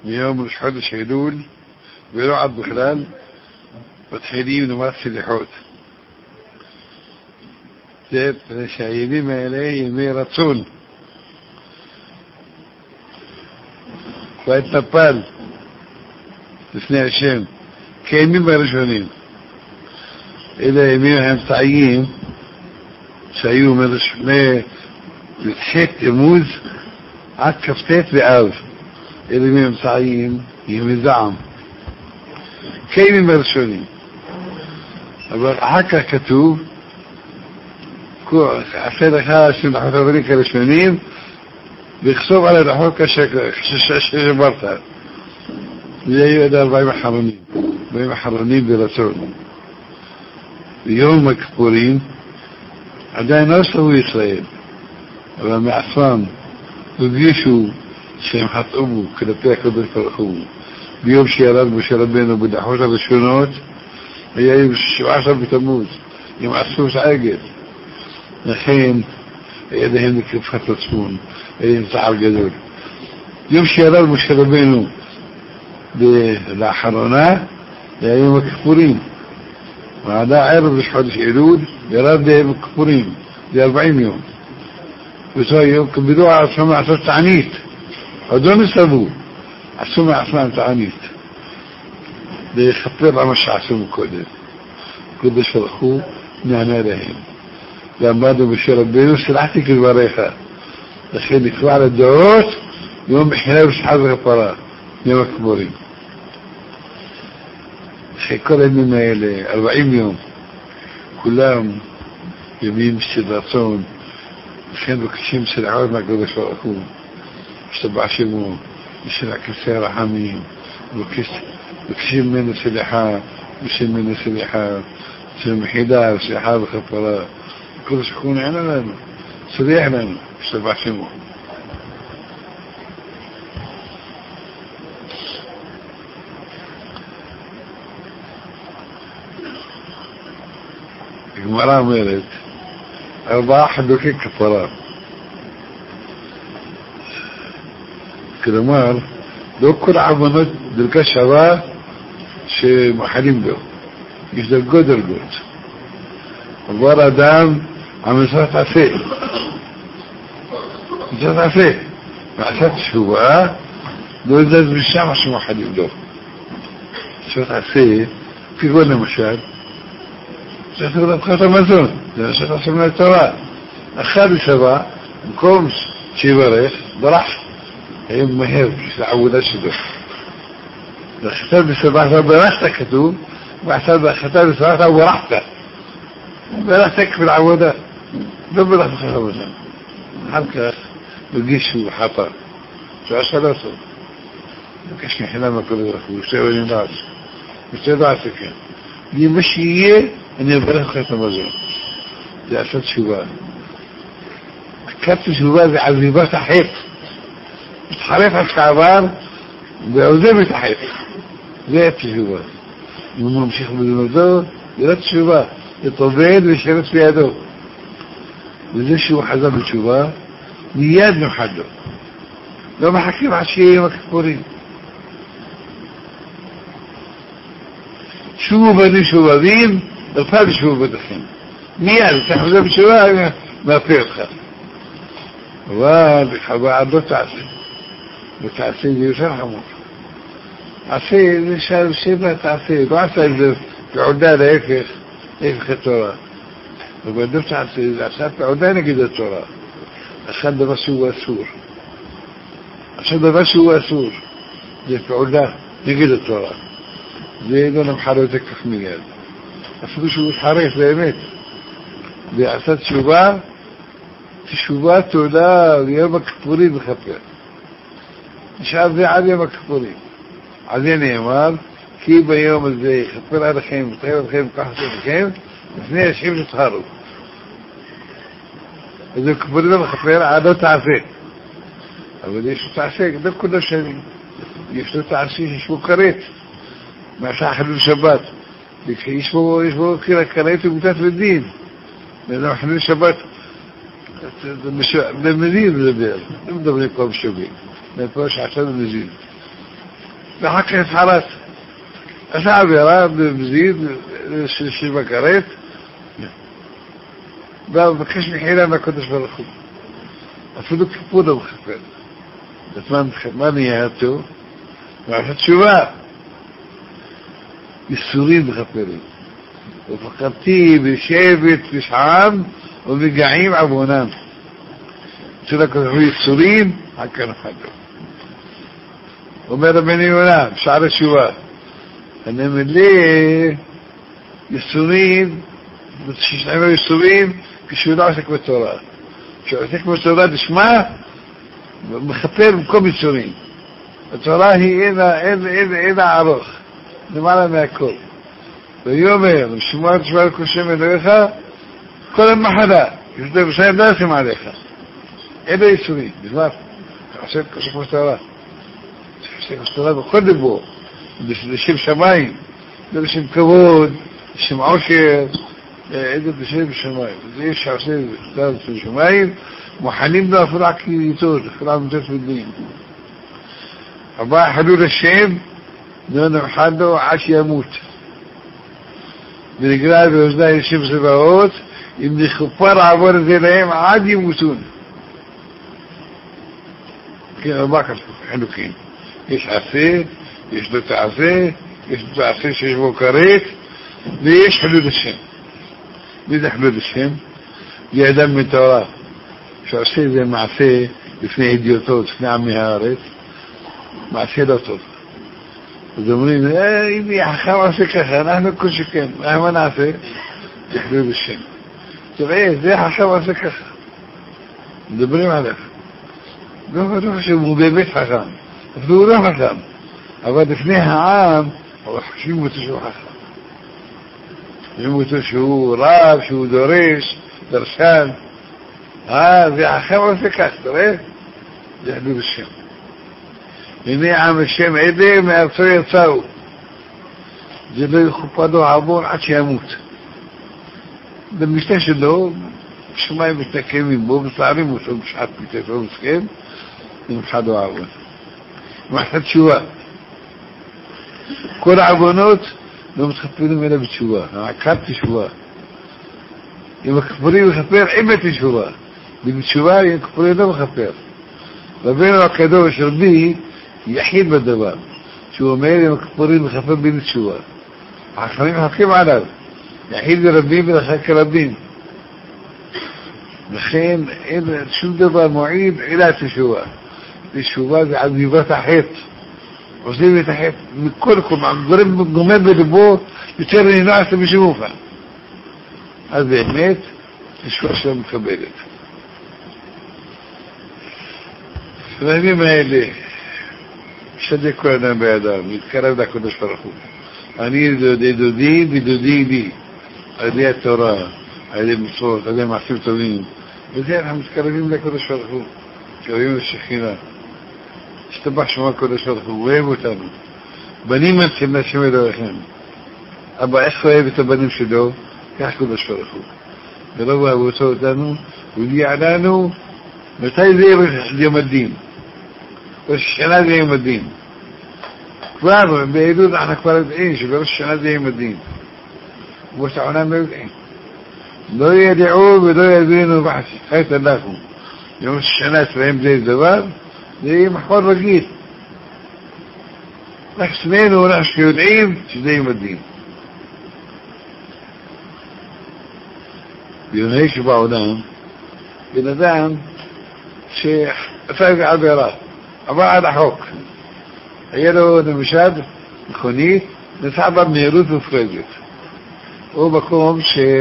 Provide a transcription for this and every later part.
بيوم الحدث هيدول بيرعد بخلال وتحيدين ونمارس اللحوت زيت شايبين ما إليه يمي رسول فايت نبال 22 كيمين برشونين إذا يمينهم تعيين شايو من رشونين بتحيت يموز عكفتات بأوز إذا يمينهم تعيين يمي زعم كيمين برشونين حكا كتوب عفيدك هذا شنو حتى بريك رشونين بيخصوب على الحوكة شكل برطة زي يقدر باي محرمين برسول بيوم مكفورين عدائي نوصلوا إسرائيل وما عصام وبيشوا شيء محط أبو كده بتاكل بالفرقوه بيوم شيرات بشربين وبدحوشة بالشنوت هي يوم 10 بتموز يوم عصوص عاقل الحين يدهم كيف تصفون ينصعب جدول يمشي هذا المشربين بلاحرنا يوم كفورين وهذا عرب مش حدث إلود يراد يوم كفورين دي 40 يوم وصار يمكن بدوع عصمة عصر تعنيت ودون يسلبوه عصمة عصمة تعنيت دي خطير عمش عصمة كودش فرخوه نعنى لهم لما بعده بشربينه سلحتك البريخة دخل يكفوا على الدعوات يوم إحنا مش حاضر الطلاق يوم كبورين شكرا مما يلي 40 يوم كلهم يمين مستدرسون كانوا كشيم سلعون ما قدروا يفرقون اشتبع شمو يسرع كسيرة حميم وكشيم من السلحة وكشيم من السلحة سلم حدار سلحة بخطراء كل سكون عنا لنا سريع لنا اشتبع شمو المرأة ميرت 4 حدوكي كفرات كده مار دو كل عمانات دلك الشباب شي محلين دو يشدل قدر قد الورا دام عم يصرف عفيه يصرف عفيه معسات شوبا دو يزاز بالشام شي محلين دو يصرف عفيه في قولنا مشاهد شكرا بخاطر مزون لأن شكرا سمنا التوراة أخذ سبا بكومس شي بريخ برح هي مهير يعود أشده الختاب بسبعة برحتك كتوب وحساب ختاب بسبعة ورحتك برحتك في العودة دبلك بخاطر حلقة بقيش وحطر شو أشهر أصل كشني حلامة كل رخو يستوي الناس يستوي عسكين دي مشيية ان يبرخ خيطة مزون دي أسد شباب كبت شباب عزيبات حيط تحريف الشعبان بعزيبة حيط زي الشباب يمون مشيخ بالمدو يرد شباب يطبعين ويشرد في يدو وزي شو حزب الشباب نياد محدو لو ما حكيم عشية مكفورين شو بدي شبابين الفرد شو بدخين ميال تحوزه بشباب ما فيه الخير وهذا حبا بتعسيد يسرحمه عسيد يشعر الشيبة تعسيد وعسيد العدالة هيك خطورة وبدفت عسيد عسيد العدالة كده التورا عشان ده بس هو أسور دي في عدالة دي كده التورا زي دون محاربتك كخميات أفضل شو حريف ليميت بأسد شباب تولا يوم كفورين بخطير مش عارف زي عاد يوم كفورين عادين يمار كيف يوم ازاي خطير هذا خيم طيب الخيم قحصة الخيم 22 تتهرب إذا كفورين بخطير عادة تعسيك أقول ليش تعسيك ده كله شيء يشتو تعسيك يشبو قريت ما ساحل الشبات يشبه كده كريت ومتات بالدين لأنه حلو الشبات من المدينة بالبير نبدأ بنقوم الشبين ما يبقاش عشان المدينة ואחר כך התחרט. עשה עבירה בזיד של בקרית, ובקש מחילה מהקדוש ברוך הוא. אפילו כיפור לא מחפר. מה נהיה אותו? ועשה תשובה. ייסורים מחפרים. ופחדתי בשבט ושעם ומגעים עוונם. אצל הקדוש ברוך הוא ייסורים, חכה נפחדו. אומר רבנו יונה, בשער התשובה, אני מלא ייסורים, שישנם ייסורים, כשהוא לא עוסק בתורה. כשהוא עוסק בתורה לשמה, מחפר במקום ייסורים. התורה היא אינה ארוך, למעלה מהכל. ויאמר, שמוע תשמע לכל שם אלוהיך, כל המחלה, ישדה ושיים לא ישים עליך. אלה ייסורים, בזמן, עוסק בתורה. עוסק בתורה בכל דיבור, לשם שמיים, לשם כבוד, לשם עושר, איזה לשם שמיים. זה יש שעושה לשם שמיים, מוכנים לו אפילו עקיתות, אפילו עמותות ודין. הבא חלול השם, לא נמחד לו עד שימות. ונגרע באוזני לשם צבאות, אם נכפר עבור את זה להם עד ימותון. כן, ארבע חלוקים. יש עשה, יש לו תעשה, יש לו תעשה שיש בו כרת, ויש חלול השם. מי זה חלול השם? זה אדם מתורה. שעושה זה מעשה לפני ידיעותו, לפני עמי הארץ, מעשה לא טוב. אז אומרים, הנה, החכם עושה ככה, אנחנו כל שכן, מה נעשה? זה חלול השם. תראה, זה החכם עושה ככה. מדברים עליו. לא חושב, הוא באמת חכם. אפילו הוא לא חכם. אבל לפני העם, חושבים אותו שהוא חכם. חושבים אותו שהוא רב, שהוא דורש, דרשן. זה החכם עושה כך, תראה? זה חלול השם. הנה עם השם עדה מארצו יצאו. זה לא יכופר לו עבור עד שימות. במשנה שלו, שמיים מתנקמים בו, מצערים אותו בשעת פיתתו מסכן, ונמחד לו עבור. מעשה תשובה. כל העוונות לא מתחפרים אלא בתשובה. העקר תשובה. אם הכפרים מחפר, אמת תשובה. בתשובה, אם הכפרים לא מחפר. רבנו הקדוש רבי יחיד בדבר. שהוא אומר, אם הכפרים מחפר בין תשובה. החכמים מחכים עליו. יחיד ברבים ולחק רבים. לכן אין שום דבר מועיד אלא תשובה. תשובה זה עזיבת החטא. עוזבים את החטא מכל גורם גומר בלבו יותר ננועס בשום אופן. אז באמת תשובה שלא מקבלת. בימים האלה שדק כל אדם בידם, מתקרב לקדוש ברוך הוא. אני דודי ודודי לי, על ידי התורה, על ידי מצוות, על ידי מעשים טובים. וזה אנחנו מתקרבים לקדוש ברוך הוא, מתקרבים לשכינה. השתבח שמו הקדוש ברוך הוא, אוהב אותנו. בנים אתם להשם אלוהיכם. אבא, איך אוהב את הבנים שלו? כך קדוש ברוך הוא. ולא אוהב אותנו, והודיע לנו, מתי זה יום הדין? ראש השנה זה יום הדין. כבר באלול אנחנו כבר יודעים שבראש השנה זה יום הדין. ובראש העולם לא יודעים. לא ידעו ולא יבינו חייט אנחנו. יום השנה אצלהם זה דבר, זה יהיה מחור רגיל. רק שנינו אנחנו יודעים שזה יום הדין. ביוני שבעולם, בן אדם שעשה איזה עבירה, עבר עד החוק. היה לו למשל מכונית, נסע במהירות מופרזת. הוא מקום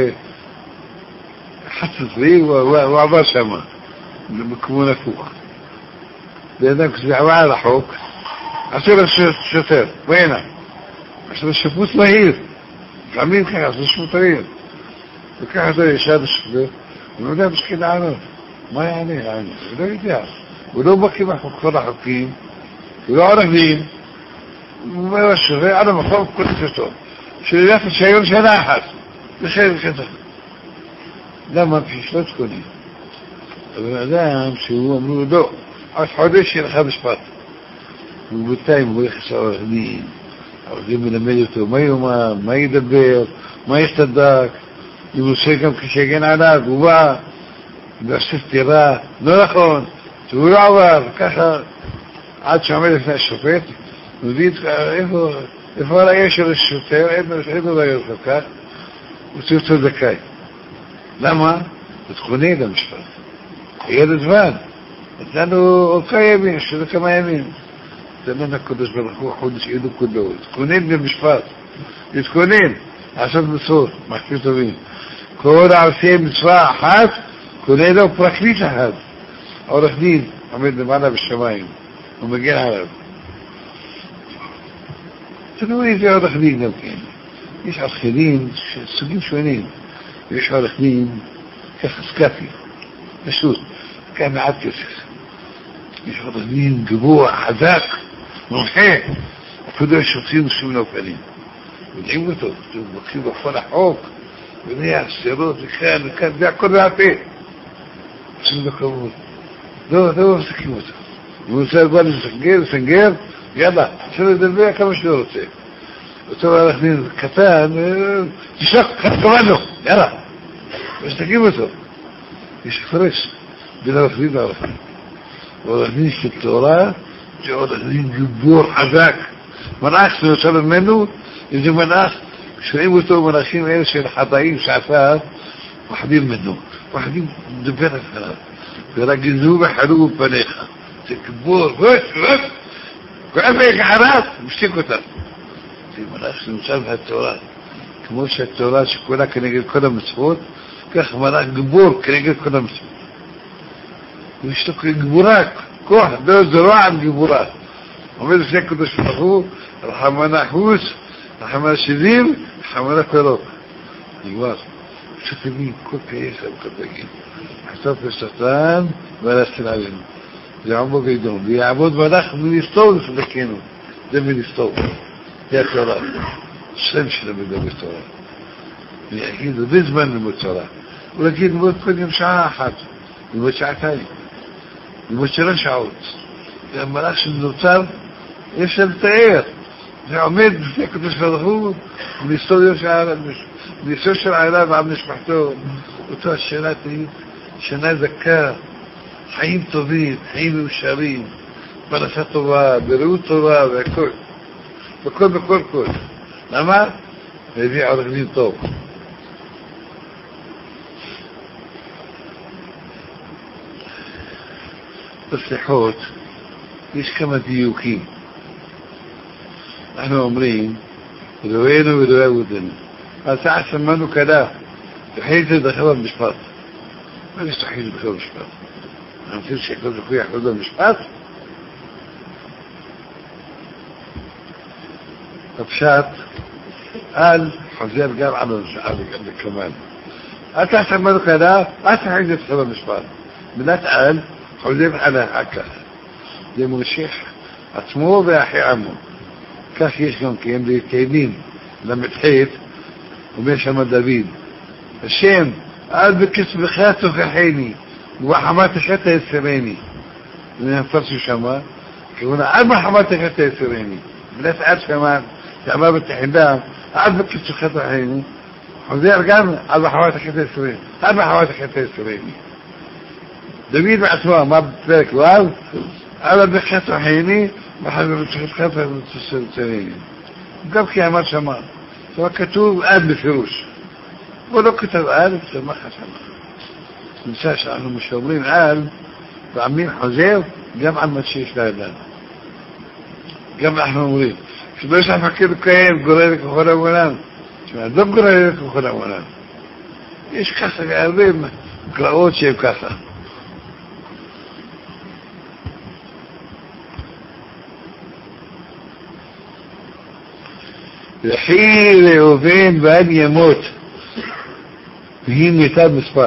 שחצצרי, הוא עבר שם, בכיוון הפוך. בן אדם כשזה עבר על החוק, עשו לו שוטר, והנה, עשו לו שיפוט מהיר. לפעמים ככה, עשו שיפוט מהיר. וככה זה ישב השוטר, הוא לא יודע בשביל לענות. מה יענה? הוא לא יודע. הוא לא בקיא כל החוקים, הוא לא עורך דין, הוא אומר השווה על המקום כל כתוב, שלילת השיון שנה אחת, בחיר כתוב. למה? כשלא תקונים. אבל אדם שהוא אמרו לו, לא, עוד חודש ילך משפט. ובינתיים הוא הולך לעורך דין. העורך דין מלמד אותו מה יאמר, מה ידבר, מה יסתדק, אם הוא עושה גם כשיגן עליו, הוא בא ועושה סתירה, לא נכון, הוא לא עבר, ככה עד שעומד לפני השופט, הוא מביא איפה הראיה של השוטר, אין לו ראיה כל כך, הוא צריך אותו זכאי. למה? תתכונן למשפט. ילד זמן, נתנו עוד כמה ימים, שזה כמה ימים. זה לא הקדוש ברוך הוא חודש עידו כולו. תתכונן למשפט, תתכונן, לעשות מצוות, מחכים טובים. כל העושה מצווה אחת, קונה לו פרקליט אחד. עורך דין עומד למעלה בשמיים, הוא מגן עליו. תראו איזה עורך דין גם כן. יש עורך דין סוגים שונים. יש עורך דין ככה סקאפי, פשוט, כאן מעט כסף. יש עורך דין גבוה, חזק, מומחה. אפילו יש שופטים שום לאופנים. יודעים אותו, הוא מקשיב בכל החוק, ונהיה סתירות, וכאן, זה הכל מהפה. עושים בכבוד. לא מפסיקים אותו. אם הוא רוצה לבוא לסנגר, יאללה, אפשר לדבר כמה שהוא רוצה. אותו עורך דין קטן, תשלח, קבענו, יאללה. ושתקים אותו. יש הפרש בין עורך דין לעורך דין. עורך דין של תורה, זה עורך דין גיבור חזק. מלאך שיוצא ממנו, אם זה מלאך, כשרואים אותו מלאכים אלה של חטאים שעשה, פחדים ממנו. פחדים מדבר אחריו. ורגזו וחלו בפניך. זה גיבור, כואב איך חרב, משתיק אותם. זה מלאך שנמצא מהתורה. כמו שהתורה שכולה כנגד כל המצוות, כך מלאך גיבור כנגד כל המצוות. ויש לו גבורה, כוח, זרוע על גבורה. עומד לפני הקדוש ברוך הוא, רחמנה חוס, רחמנה שדים, רחמנה פירוק. נגמר. שתבין, כל כייס כל תגיד. חשוף לשטן ולסתן עלינו. זה עמוק גדול. ויעבוד מלאך מנסתור לפנינו. זה מנסתור. זה התורה. שם שלהם מדבר תורה. ויגיד, זה זמן ללמוד תורה. הוא יגיד, ללמוד קודם שעה אחת. ללמוד שעתיים. ללמוד 3 שעות. זה המלאך שנוצר, אי אפשר לתאר. זה עומד בפני הקדוש ברוך הוא, מניסור של העלה ועם משפחתו. אותו השאלה תהית, שנה זכה, חיים טובים, חיים מאושרים, פרנסה טובה, בריאות טובה, והכל. בכל. למה? הביא עורך דין טוב. בסליחות, יש כמה דיוקים. אנחנו אומרים, רואינו ורואי עודנו. אז שמענו כלה, תחילת לדחל במשפט. מה יש תחילת לדחל במשפט? אנחנו רוצים שהקדוש ברוך הוא יחלוד במשפט? הפשט, אל חוזר גם על כמובן. אל תשמענו כלה, אל תחילת לדחל במשפט. מילת אל, חוזר על הכך. זה מושך עצמו ואחי עמו. כך יש גם כן בתהילים למתחית, אומר שם דוד, השם, אל בקצבך תוכחני, ובחמתך תאסרני. זה נפרסו שמה, כיוונה, אל בחמתך תאסרני. בלת אל שמה, שאמר בתחילה, אל בקצבך תוכחני, חוזר גם, אל בחמתך תאסרני. אל בחמתך תאסרני. דוד בעצמו אמר בפרק ו', אל בקצבך תוכחני, בחמתך תאסרני. גם כי אמר שמה. זה כתוב אל בפירוש. הוא לא כתב אל, זה מה חשמה. נמצא שאנחנו משאומרים אל, ועמים חוזר, גם על מה שיש לאדם. גם אנחנו אומרים, שלא יש המפקד כהן, גורא לככל העולם. לא גורא לככל העולם. יש ככה הרבה קראות שהם ככה. וכי ראובן ואל ימות, והיא מיטב מספר.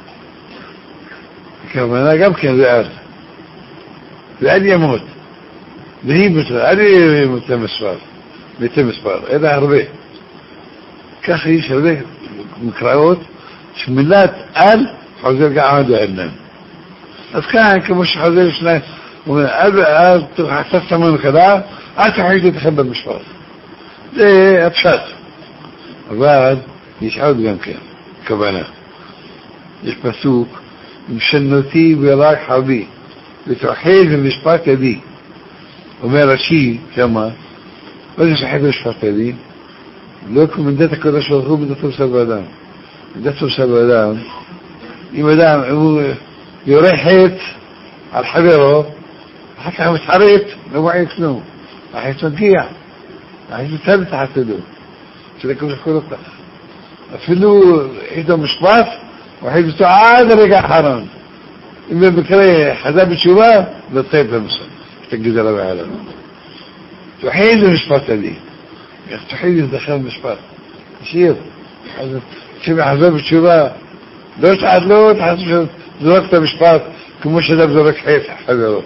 כמובן גם כן זה אל. ואל ימות, והיא מיטב, אל ימות למספר, מיטב מספר, אלא הרבה. ככה יש הרבה מקראות, שמילת אל חוזר גם עד העינם. אז כאן, כמו שחוזר ومن قبل حسست منه كذا أتحيد يتخبى المشفاط ده أبشات وبعد يشعود جنكين كبنا يشبسوك مشنوتي براك حبي بتوحيد المشفاط دي وما رشي كما وإذا صحيح المشفاط دي لكم من داتك كده شغلوا من داتهم سبادان من داتهم سبادان يما دام يريحيت على الحبيرة حتى هم اتحريت لو يكنو راح يتوقيع راح يتثبت حتى دو شلكم شكرا فلو إذا مشباط وحيث تعاد رجع حرام إما بكري حذاب الشباب للطيب لمسا تجد ربع على تحيد المشباط دي تحيد الدخل المشباط يصير شبه حذاب الشباب لو تعدلوا تحسوا دلوقتي مشباط كموش هذا بزرك حيث حذره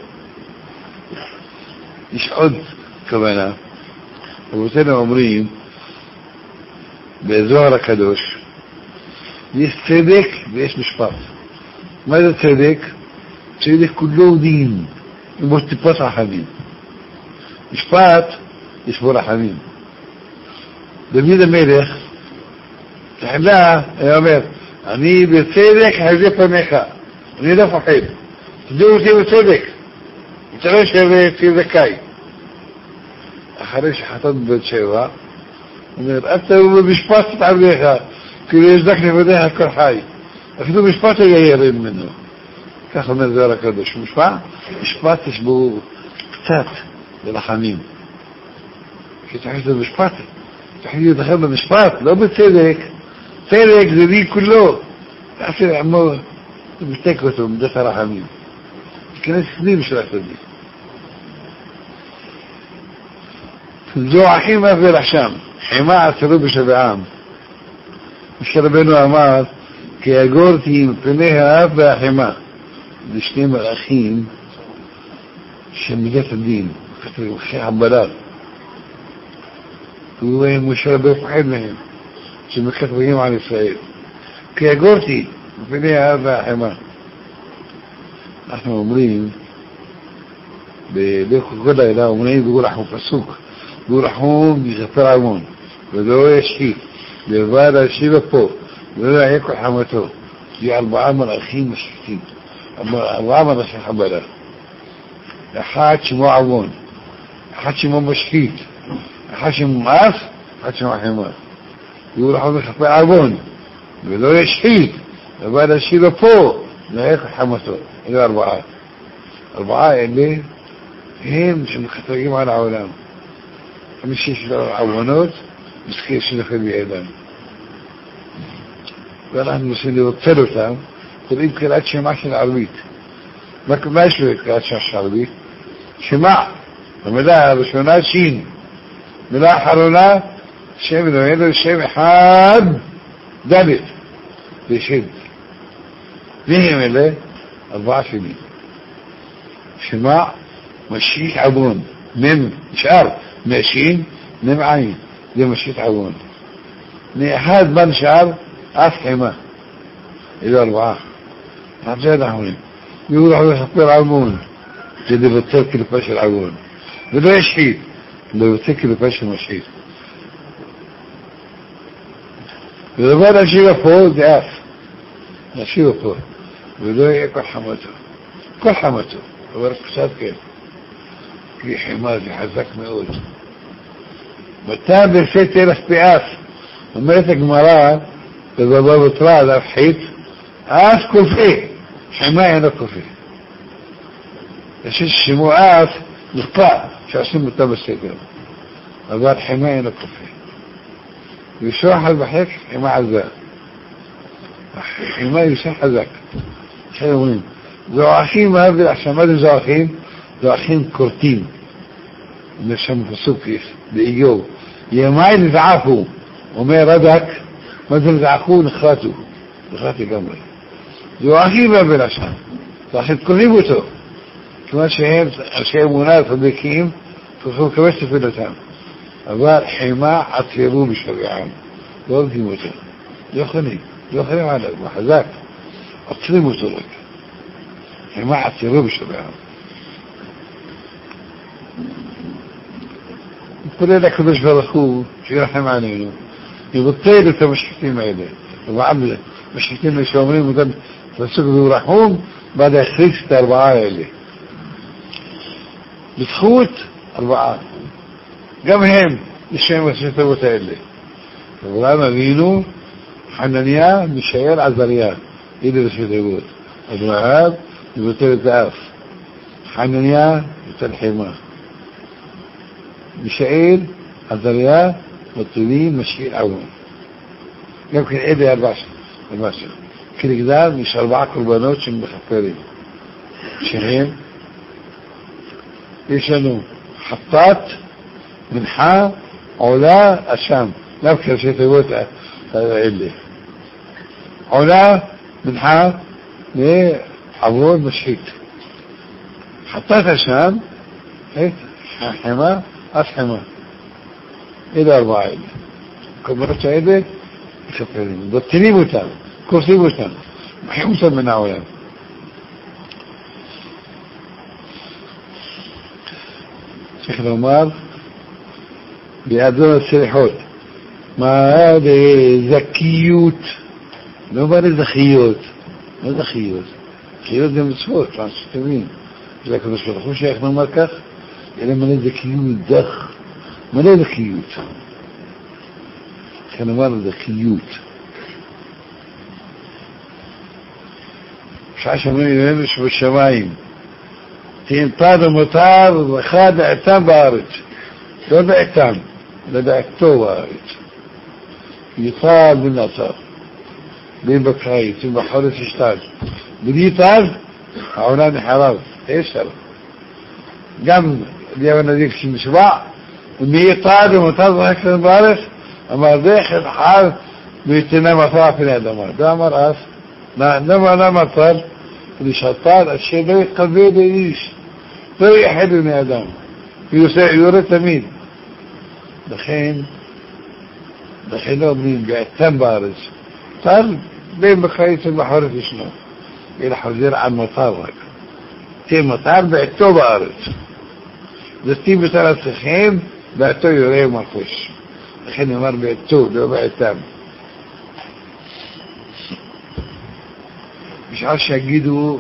يشعد كمان وبتنا عمرين بزهرة كدوش يستدك باسم شفاط ماذا تدك كله دين المرتبط رحمين شفاط اسمه رحمين دميد الملك تحلها يا أمير أني بتصدق هذه فميخا أني ده فحيد تدور تي بتصدق تلاش في ذكاي أخرج حطت بالشيوة أنت مش باس تعرفها كل يزدكني بديها كل حي أفيدو مش باس يغيرين منه كاخذ من ذلك هذا شو مش باس يشبه كتات للحميم كي تحيث مش باس تحيث دخلنا مش باس لو بتصدق ذي كله أصير عمو بتكوته مدفع رحميم كناس كثير مش راح تدي الجوع ما في الأحشام حماء سروب شبعام مش ربينه أمار كي أقورتي مبنيها أبا حماء لشتيم الأخين شمجات الدين فتر خي عبالات وين مش ربي فحيد لهم شمكات بهم عن إسرائيل كي أقورتي مبنيها أبا حماء نحن عمرين بيقول كده إله عمرين بيقول رحمه فسوق بيقول رحمه بيغفر عمون بدو يشكي بيبادا شيبه فوق بدو يأكل حمته دي 4 من أخين مشكين 4 من أخين حبالا حاج مو عمون حاج مو مشكيت حاج مو مقاس حاج مو حمار بيقول رحمه بيغفر عمون بدو يشكي بيبادا شيبه فوق لا يأكل حمته إلى 4 اللي هي مش مختلفين على العالم مش يشتغل عوانات بس كيف يشتغل بإعلام قال أهل المسلمين يوصلوا تام قل يمكن أتشي معش العربيت ما يشبك أتشي معش العربيت شماع وملاها بس منا شين ملاها حرونا شيء من وينه الشيء حاد دابت بيشد ليه ملاه 4 سنين شماع مشيت عبون من شعر ماشيين من عين دي مشيت عبون نحاد من شعر أفحمة إلى 4 عبزاد عمين يقول حضر حطير عبون جدي بترك لفاش العبون بدو يشحيد لو يترك لفاش المشيت بدو بدا شيء فوق دعاف شيء فوق بدو يأكل حمته كل حمته ورك كساد كيف في حمار يحزك مئول بالتابع شيء تيرس بياس لما يتك مرات إذا بابا طلع لفحيت أسكل فيه حماية نكل فيه يشيش شموعات نقطع شاسم بالتابع السيكون أباد حماية نكل فيه يشرح البحيك حماية الزاق حماية يسح ذاك شيء مهم زواخين ما هذه عشان ما زواخين زواخين كورتين نشم في السوق بيجوا يماين زعفوا وما ردك مثل زعقون خاتوا خاتي كامل زواخين ما بين عشان زواخين كريبوتو كما شيء مناسب بكيم تصور كبست في اللسان أبار حماء عطيروا بشريعان دول في موتو يخني على وحذاك عطيروا موتو لك حماء عطيروا بشريعان يقول لك قدش برخوه يرحم علينا يبطل انت مشكلتين معيدة وعمل مشكلتين مش عمرين مدن فسكوا ورحوم بعد يخرجت 4 اللي بتخوت 4 قامهم الشيء مسيطة وتقلي وراما بينو حنانيا ميشيل عزريان يدرس في داود الوهاب يبطل الزعاف حنانيا يتلحيما ميشيل عزريان مطلين مشيل عون يمكن ايدي 4 كل كده مش 4 قربانات شم بخفرين شهين يشنو حطات منحا علا الشام نفكر شيء تقول اللي علا منحا ليه عبور مشيت حطات الشام هيك حما أفحما إلى 4 إلي كبرت عيدة خفرين بطني بوتان كرسي بوتان محيوسا من عولا شيخ العمار بيأذون السريحوت ما هذا زكيوت لو ما زخيوت ما زخيوت خيوت ده مسفوت فرانسيين لكن مش بتخوش يا اخي المركز إلا ما زكيوت دخ ما زكيوت كان مرة زكيوت مش عشان ما يمش بالشمايم تنطار مطار وخادع اعتام بارد لو اعتام لدى اكتو بارد يطال بالنصر بين بكراي ثم حرس اشتاج بدي يطال عوناني حرام ايش هذا قام اليوم ذيك شي مشبع انه يطال ومطار اكثر بارد اما ذيك الحال بيتنا مطار في الادمار دامر اس لا مطار اللي شطار الشيء ده قلبي ده يعيش ده يحلني ادم يورث مين دخينه من بيعتم بارز صار بين بخيط البحر في شنو الى حزير عن مطار تي مطار بيعتو بارز دستي بتاع سخين بيعتو يوريه مرفوش دخينه مر بيعتو ده بيعتم مش عارف يجدوا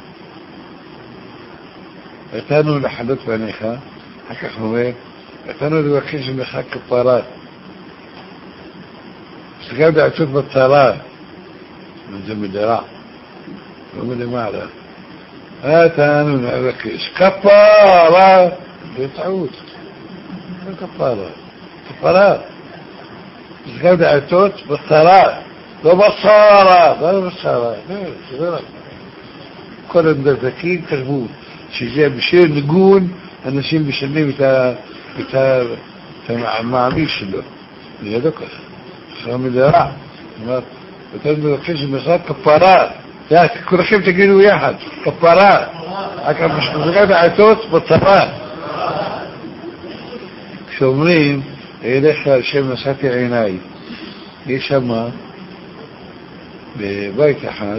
اتانوا لحدث بنيخا حكا خويه اتانوا لوكيش بخاك الطارات بس قاعد اشوف بالطارات من جنب الدراع ومن المعرة اتانوا لوكيش كفارة بيتعود كفارات بس قاعد اشوف بالطارات بصارة كل المدرسين كذبون شيء بشير نقول أنا شيء بشني بتاع ما عميش له يدك خام الدراع ما بتقول كيش مثال كفارات يا كل شيء تقولوا يا حد كفارات أكيد مش مزجة عتوت بالطفال شومرين إليه شيء مساتي عيناي يسمى ببيت أحد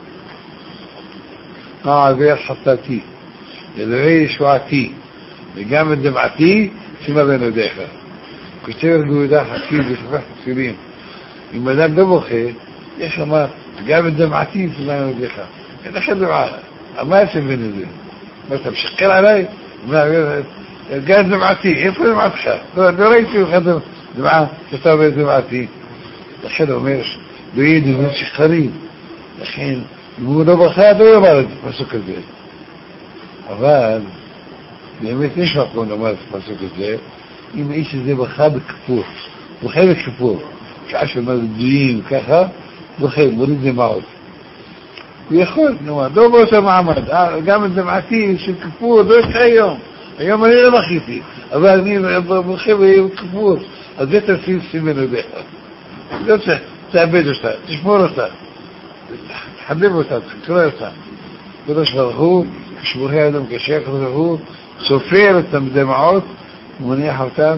قاعد بيت حطاتي يدعي شواتي بقام دمعتي فيما بين يديها كتير قويدا حكي بشبح سيرين المدام دبخي يا شمار قام دمعتي فيما بين يديها إذا خد دمعها أما يسم بين يديه ما تبشقر علي قام دمعتي يفضل دمعتها دريتي وخد دمعها تتابع دمعتي دخلوا ميرش بيد المنشي قريب الحين يقولوا بخاد ويبارد مسوك الزيت أفاد لميت نيش مقولنا مارد مسوك الزيت إما إيش زي بخاد الكفور بخير الكفور مش عشر مارد الدين وكذا بخير مريد زي معود ويخوض نوع دو بوسا معمد قام الدمعتين شو الكفور دوش أيام أنا بخيفي أفاد مين بخير الكفور الزيت الفيل سيمين وديها دوش تعبيد أستاذ تشمور أستاذ تحبيب أستاذ تكرر أستاذ بدأش فرخوه كشبوهي آدم كشيخ فرخوه سوفير التمدي معود ومنيحة وتام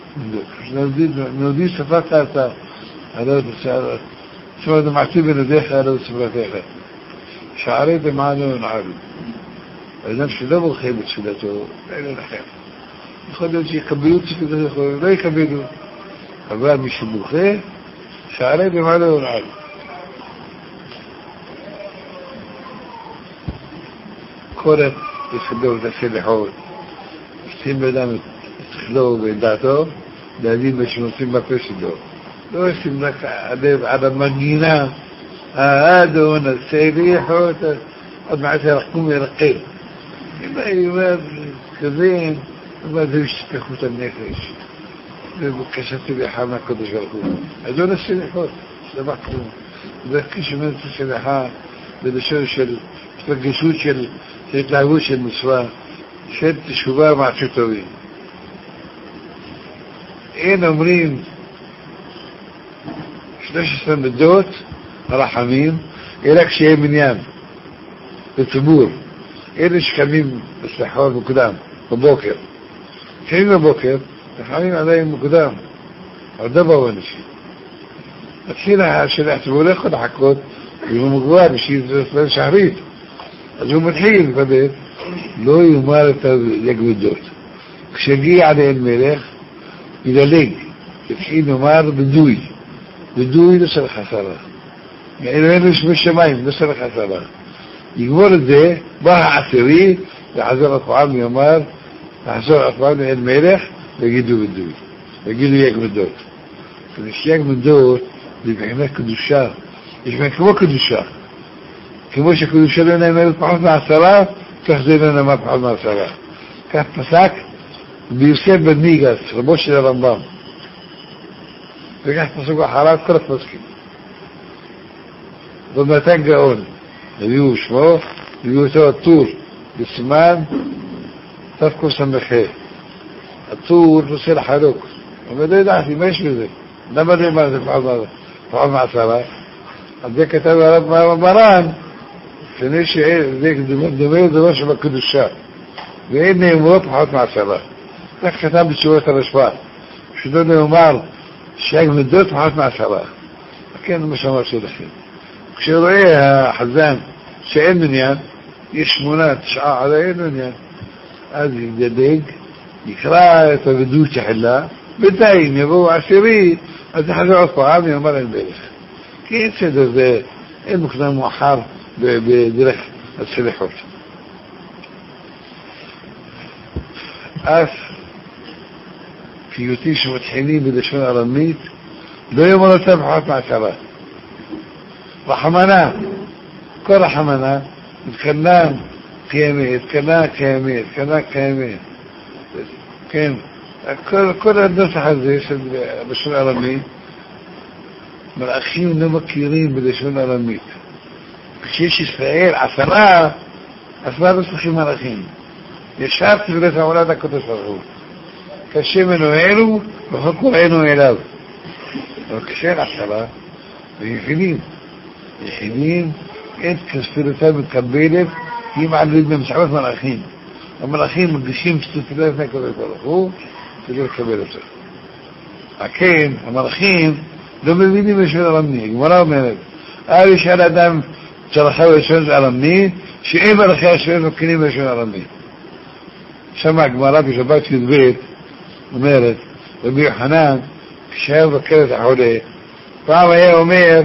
نودي صفات أستاذ هذا السعر شو هذا معتبر لديك هذا السبراتيخ شعري دي معنا ونعرض إذا مش دبل خيبة سلته إلى الحين יכול להיות שיקבלו תפילה, לא יקבלו. אבל מי שבוכה, שערי במעלה ולעל. כל התפילו את הסליחות, שים באדם את שכלו ואת דעתו, להבין מה שנוצאים בפה שלו. לא עושים רק עד המגינה, האדון, הסליחות, עד מעט ירחקום וירחל. אם אומר כזה, אבל זה משתפכו את הנפש. ובקשת סליחה מהקדוש ברוך הוא. אדון הסליחות, דבר כלום. ובקש אומרת הסליחה, בלשון של התרגשות של התלהבות של מצווה, של תשובה ומעשים טובים. אין אומרים 13 מידות הרחמים, אלא כשיהיה מניין, בציבור. אלה שקמים בסליחות מוקדם, בבוקר. קמים בבוקר, רחמים עדיין מוקדם, עוד לא באו אנשים. מתחיל השלח, הוא לא יכול לחכות, והוא מגוון, בשביל שחרית. אז הוא מתחיל לבדל, לא יאמר את היגבדות. כשהגיע לאל מלך, ידלג, יתחיל לומר בדוי. בדוי לא צריך חסרה. אלו בשמיים, לא צריך חסרה. יגמור את זה, בא העשירי, לחזור התפעם ויאמר, לחזור התפעם לאל מלך, ויגידו בדוי. ויגידו יגבדות. כדי שיגבדות, זה מבחינת קדושה. יש בהם כמו קדושה. כמו שקדושה לא נאמרת פחות מעשרה, כך זה לא נאמר פחות מעשרה. כך פסק ביוסף בן מיגס, רבו של הרמב"ם. וכך פסוק אחריו כל הפסקים. ומתן גאון, הביאו שמו, הביאו אותו הטור, בסימן תפקו סמכה. הטור נושא לחלוק. הוא אומר, לא ידעתי, מה יש בזה? למה לא אמר זה פחות מעשרה? אז זה כתב הרב מרן, שאני שזה דומה לדבר שבקדושה, ואין נאמרות פחות מעשרה. כך כתב בתשובת הרשב"א, שלא נאמר שהגמדות פחות מעשרה. כן, מה שאמר שלכם. כשרואה החזן שאין מניין, יש 8, 9, עד אין מניין, אז ידלג, יקרא את הוודות שחלה, בינתיים יבואו עשירי, אז יחזור עוד פעם, יאמר אין מלך. כי אין סדר זה, אין מוקדם מאוחר בדרך הסליחות. אז פיוטים שמתחילים בלשון ארמית, לא יאמר אותם פחות מעשרה. רחמנה, כל רחמנה, התקנן קיימת, התקנן קיימת, התקנן קיימת. כן, כל הנוסח הזה של בלשון ארמית, מלאכים לא מכירים בלשון ארמית. כשיש ישראל 10 לא צריכים מלאכים. ישר תבלת העולת הקדוש ברוך הוא. קשה מנוענו וכל קוראינו אליו. אבל כשאין 10, ויחידים. יחידים, אין כספילותם מקבלת, היא מעלית במשחקות מלאכים. המלאכים מגישים סתפילה לפני הקדוש ברוך הוא, כדי לקבל אותו. כן, המלאכים לא מבינים בלשון ארמי. הגמרא אומרת, ישאל אדם צלחה בלשון ארמי, שאין מלאכי השם מקינים בלשון ארמי. שם הגמרא בשבת י"ב אומרת, רבי יוחנן, כשהיה מבקר את החולה, פעם היה אומר,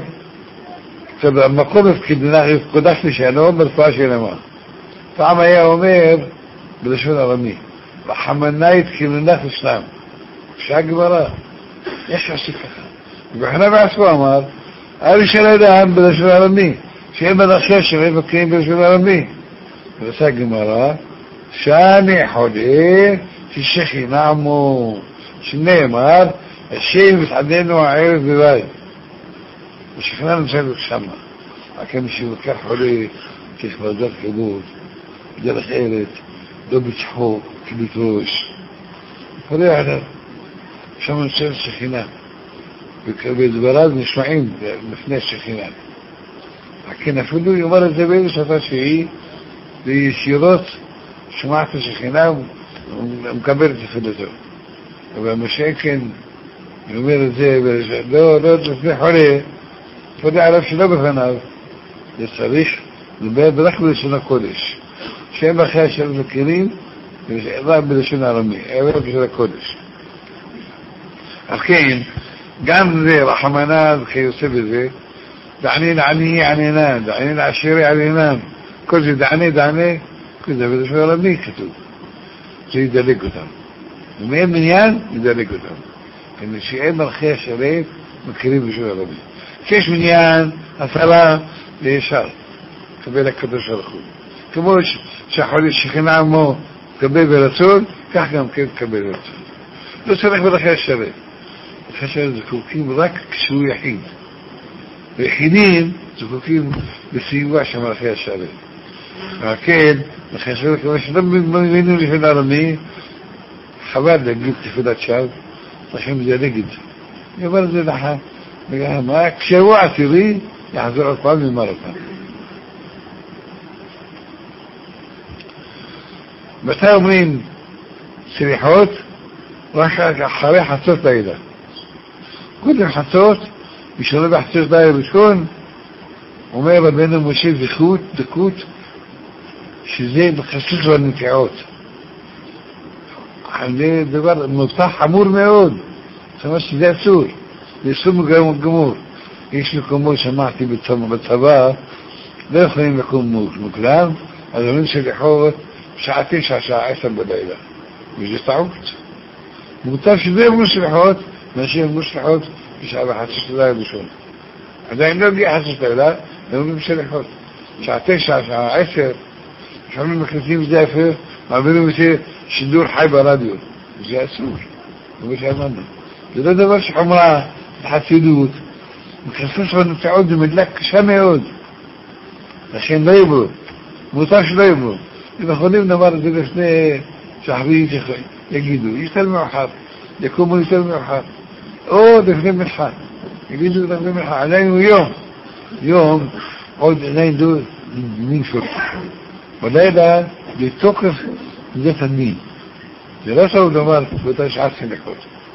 המקום יפקודש לשנו ברפואה שלמה. פעם היה אומר, בלשון ארמי, רחמנה יתקיננך לשלם. כשהגמרא, יש עשי ככה. רבי יוחנן בעצמו אמר, ישאל אדם בלשון ארמי, שאין מלאכי השם מקינים בלשון ארמי. ועשה הגמרא, שאני חולה ששכינה עמו, שנאמר, השם יתעדנו הערב בבית. ושכינה נמצאנו שמה. רק מי שמבקר חולה, צריך בדרך כיבוד, בדרך ארץ, לא בצחוק, כבית ראש. חולה עליו, שם נמצאנו שכינה. ובדבריו נשמעים לפני השכינה. רק אפילו יאמר את זה באיזה שפה שהיא, וישירות שומעת השכינה ומקבל את תפילתו. אבל משקן אומר את זה, לא לפני חולה, פודה עליו שלא בפניו, זה צריך לדבר רק בלשון הקודש. שהם אחרי השם מכירים, ضرب بلشون أرمي أولا بشرة كودش أخين قام ذي رحمنا كي يصيب ذي دعنين عنينان دعنين عشيري عنينان كل شيء دعني كل ذا بلشون أرمي كتب زي دلقتهم ومين من يان يدلقتهم إن الشيئين مرخية شريف مكريم بشون أرمي كيش من يان أثلا ليشار كبيرك كدر شرخون كموش شحولي الشيخين عمو كبير برسول كحكم كيف كبير برسول لو سرح برخية الشريف الخشب زكوكين رك شو يحيد الحيدين زكوكين بسيوع شمال خير الشريف لكن الخشب كماش رب من بينه اللي في الأرمي حباب لك جبت في ذات شاب طحيم زي لقد يبرز لها بقاها معك شوع سري يحضر أطفال مرة بتاو منين سريحوت راح حري حسوت ليلة كل حسوت مش ربع حسوت داير بتكون وما يبقى بينهم وشي دكوت شزي بخصوص والنتعوت عندي دبر المفتاح حمور ميعود سمش زي سور يسموا الجمهور يشلكم مو سمعتي بالصباح لا يخلين لكم موج مكلام هذا من سريحوت ساعتين ساعة 10 بالليلة مش يستعوت مقتلش زي المسلحات ماشي المسلحات مش على حسس الله بشون هذا عندهم دي حسس الله لهم مسلحات ساعتين ساعة 10 مش عاملين مكنتين زافر ما بينهم مثل شدور حيبة راديو زي السور ومش عملنا لذا ده بس حمراء تحسدوت مكنتوش انه تعود من لك شام يعود عشان لا يبرو مطاش لا يبرو إذا خلينا مرة كده اثنين شحبين يجدوا يستلموا حار يكونوا يستلموا حار دخلين من حار يجدوا دخلين من حار عليهم يوم عود عليهم دول مين شرط وليلة بيتوقف ذات المين دراسة ودمار بتاش عارفين يحوت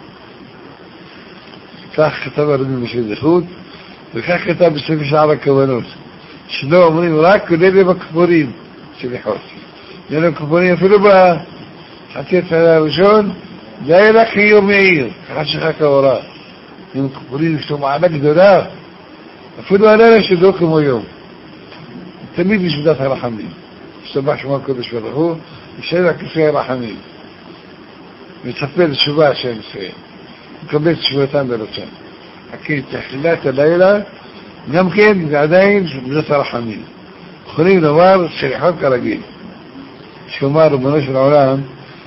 فاخ كتاب ربي مش يدخود وكاخ كتاب بسيف شعر الكوانوت شنو عمرين وراك وليلة بكفورين سيحوت لأنه كفورين في ربها حكيت على وشون جاي لك يوم يعير حش حكا وراه يوم كفورين يشتوا معنا كدولا فدوا أنا شدوكم يوم التميد مش بداتها رحمين السباح ما كدش فرحوه الشيء كفاية رحمين يتفيد الشباع شيء مسيح وكبيت شويتان درسان حكيت تحليلات الليلة يمكن بعدين بداتها رحمين خليل نوار شريحات كراجيل شمار بناش العلام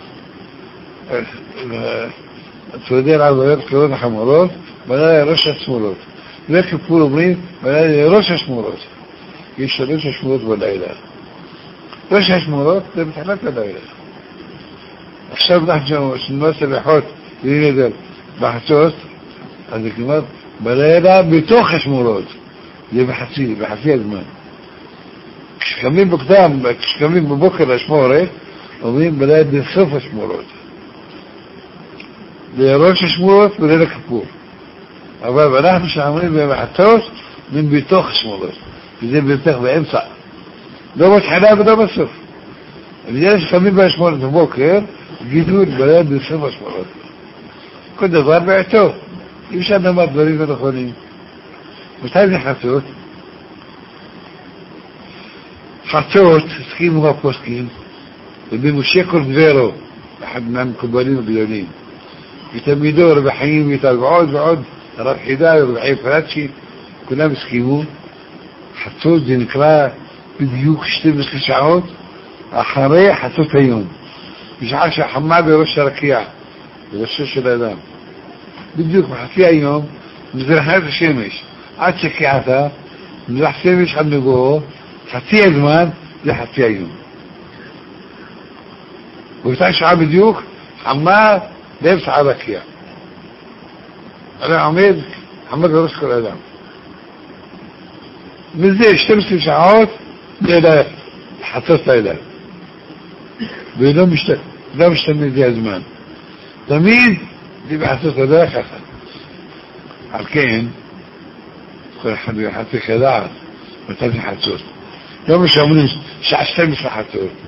السعودية العربية كلها حمارات بدأ يرشح سمولات لكن كله برين بدأ يرشح سمولات يرشح سمولات بالليلة رشح سمولات ده بتحلق الليلة الشاب نحجة الناس اللي حوت يريد بحثوت هذه الكلمات بدأ بتوخش سمولات دي بحثية زمان كمين بقدام كمين ببكر اشموري ومين بدأت بصف اشمورات ليروش اشمورات بدأت كبور أبا نحن مش عاملين بمحتوش من بيتوخ اشمورات زي بيتوخ بإمسع ده مش حلاب ده بصف الجيش كمين باشمورات ببكر جدول بدأت بصف اشمورات كنت ضار بعتوه يمشي أنا ما تضرين الأخوانين مش هذي حسوت حطوت سكين وغفو سكين وبمشيكل بزيرو لحد ما مكبرين وبلونين يتميدوا ربحين بعود رب حداية وربحين فراتشي كنا مسكيمون حطوت دي نكرا بديوك اشتبس لشعود اخرية حطوت يوم مش عارف حماد يرش ركيع يرشش الادام بديوك محفيها يوم مزرحات الشمش عاد شكيعتها مزرح شمش عم نقوه حتى زمان دي حتى يوم وبتاع شعب ديوك عمال لابس على كيا انا عميد محمد رزق الادم مزي الشمس شعوت لا حطيت له بينه مش تميز يا زمان تميز دي بحطيت له خاصه عارفين كل حد يحط خداع وتاني حطوت يوم مش عاملين الشمس حطوت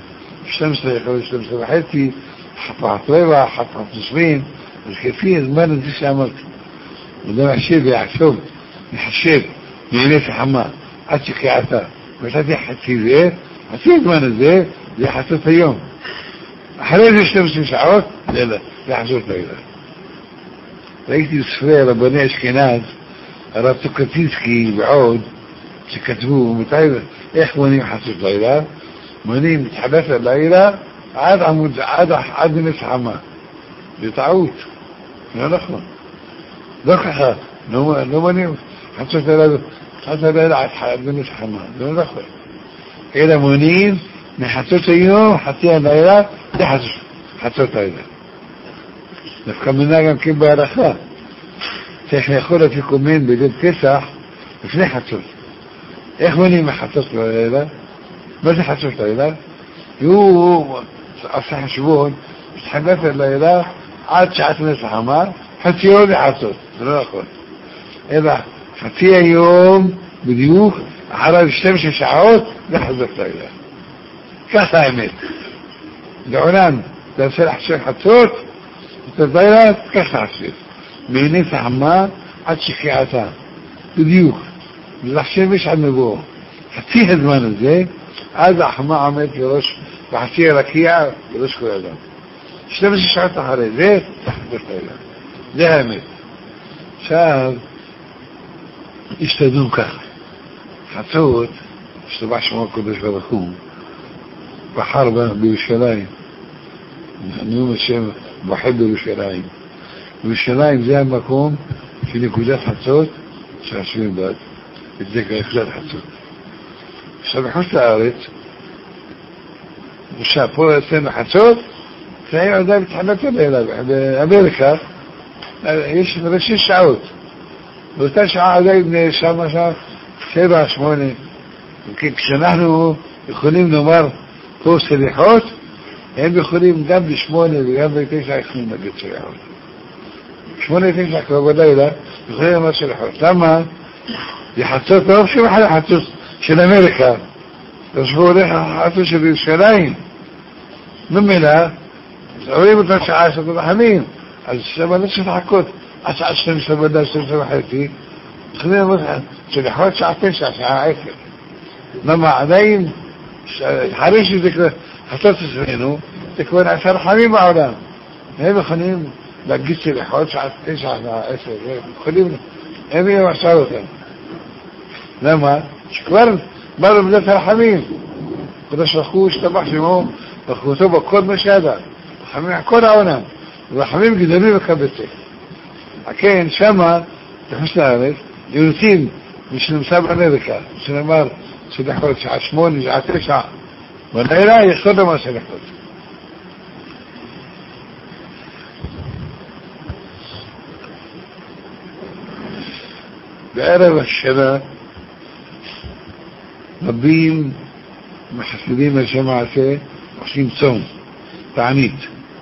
12 يخلص 12 وحياتي حطت ربع حطت نصفين الكيفية زمان انت ايش عملت وده محشيب يحسب يحشيب يعني في حمام عشك يعتا مش هتحكي زي هتي زمان زي دي حسيتها يوم حلال الشمس مش عوض لا حسيتها إذا لقيت السفرية رباني أشكناز رابطو كتيسكي بعود شكتبوه متعيبة إخواني حسيتها إذا مني متحدثة الليلة عاد نفس حمام يتعود يا الأخوة دقها نوماني حتى لا عاد نفس حمام يا الأخوة إلى منين نحسوته يوم حتى الليلة دي حسوته إذا نفكمنا كم كيف بأرخاء تيخ يقول فيكم مين بجد كسح مش ليه حسوت إخواني ما حسوته الليلة بس حسوته الليلة يو أصح شبون تحدث الليلة عاد شعت نفس حمام حتى يوم حسوت لا أخوان إذا حتى يوم بديوك على الشمس شعوت لحظة الليلة كثامت دعونان ده سلح شيخ حتوت الضيلات كثاسير ميني في حمام عاد شكيعتان بديوك باللحشين مش عم يبوه حتى هزمان ازاي هذا حمام عملت يرش وحتى ركيعة يرش كل هذا الشمس شعوتها عليه زي لحظة الليلة ده همت شاب اشتدون كخ حتوت اشتبع شمال قدش بركوم بحربة بيوشلايم يوم الشام بحب بيوشلايم زي ما كون في نكوزات حتوت شاشين بعد اديك اخلال حتوت سبحوش لأريت وشافوا السنة حتوت فهي عداء بتحدث الليلة بأمريكا رشي الشعوت وستاش عداء ابن الشام عشان 7 كنحن يخليم نمر فوق سريحوت هم يخليم قبل 8 قبل 9 سنين قد سريحوت 8 9 كبابا ليلة يخليم نمر سريحوت لما يحطوت نمر شو محل يحطوت شل أمريكا تصبحوا ليه حطوت شل شلاين نملا قريب 12 حميم السبب لسه تحكوت عشان سبب ده سبب حياتي خلينا مثلا سريحوت ساعتين ساعة لما عدين حريش ذكر حطت سنينه تكون 10 حميم أولام هم خليهم لقيت سريحوت ساعتين ساعة خليهم هم يوصلوا لما شكرا مروا من 10 حميم قدش أخوش تبع شمهم أخوته بكون مش هذا حميم حكون أولام وحميم قدامي بكبتك أكين شما تحسن عارف يروتين مش المسابقة أمريكا مش نمار سيدحوت ساعة 8 ساعة 9 ولا لا يخطر ما سيدحوت بعرب الشباب ربين محسدين الجماعة وحسين صوم تعنيد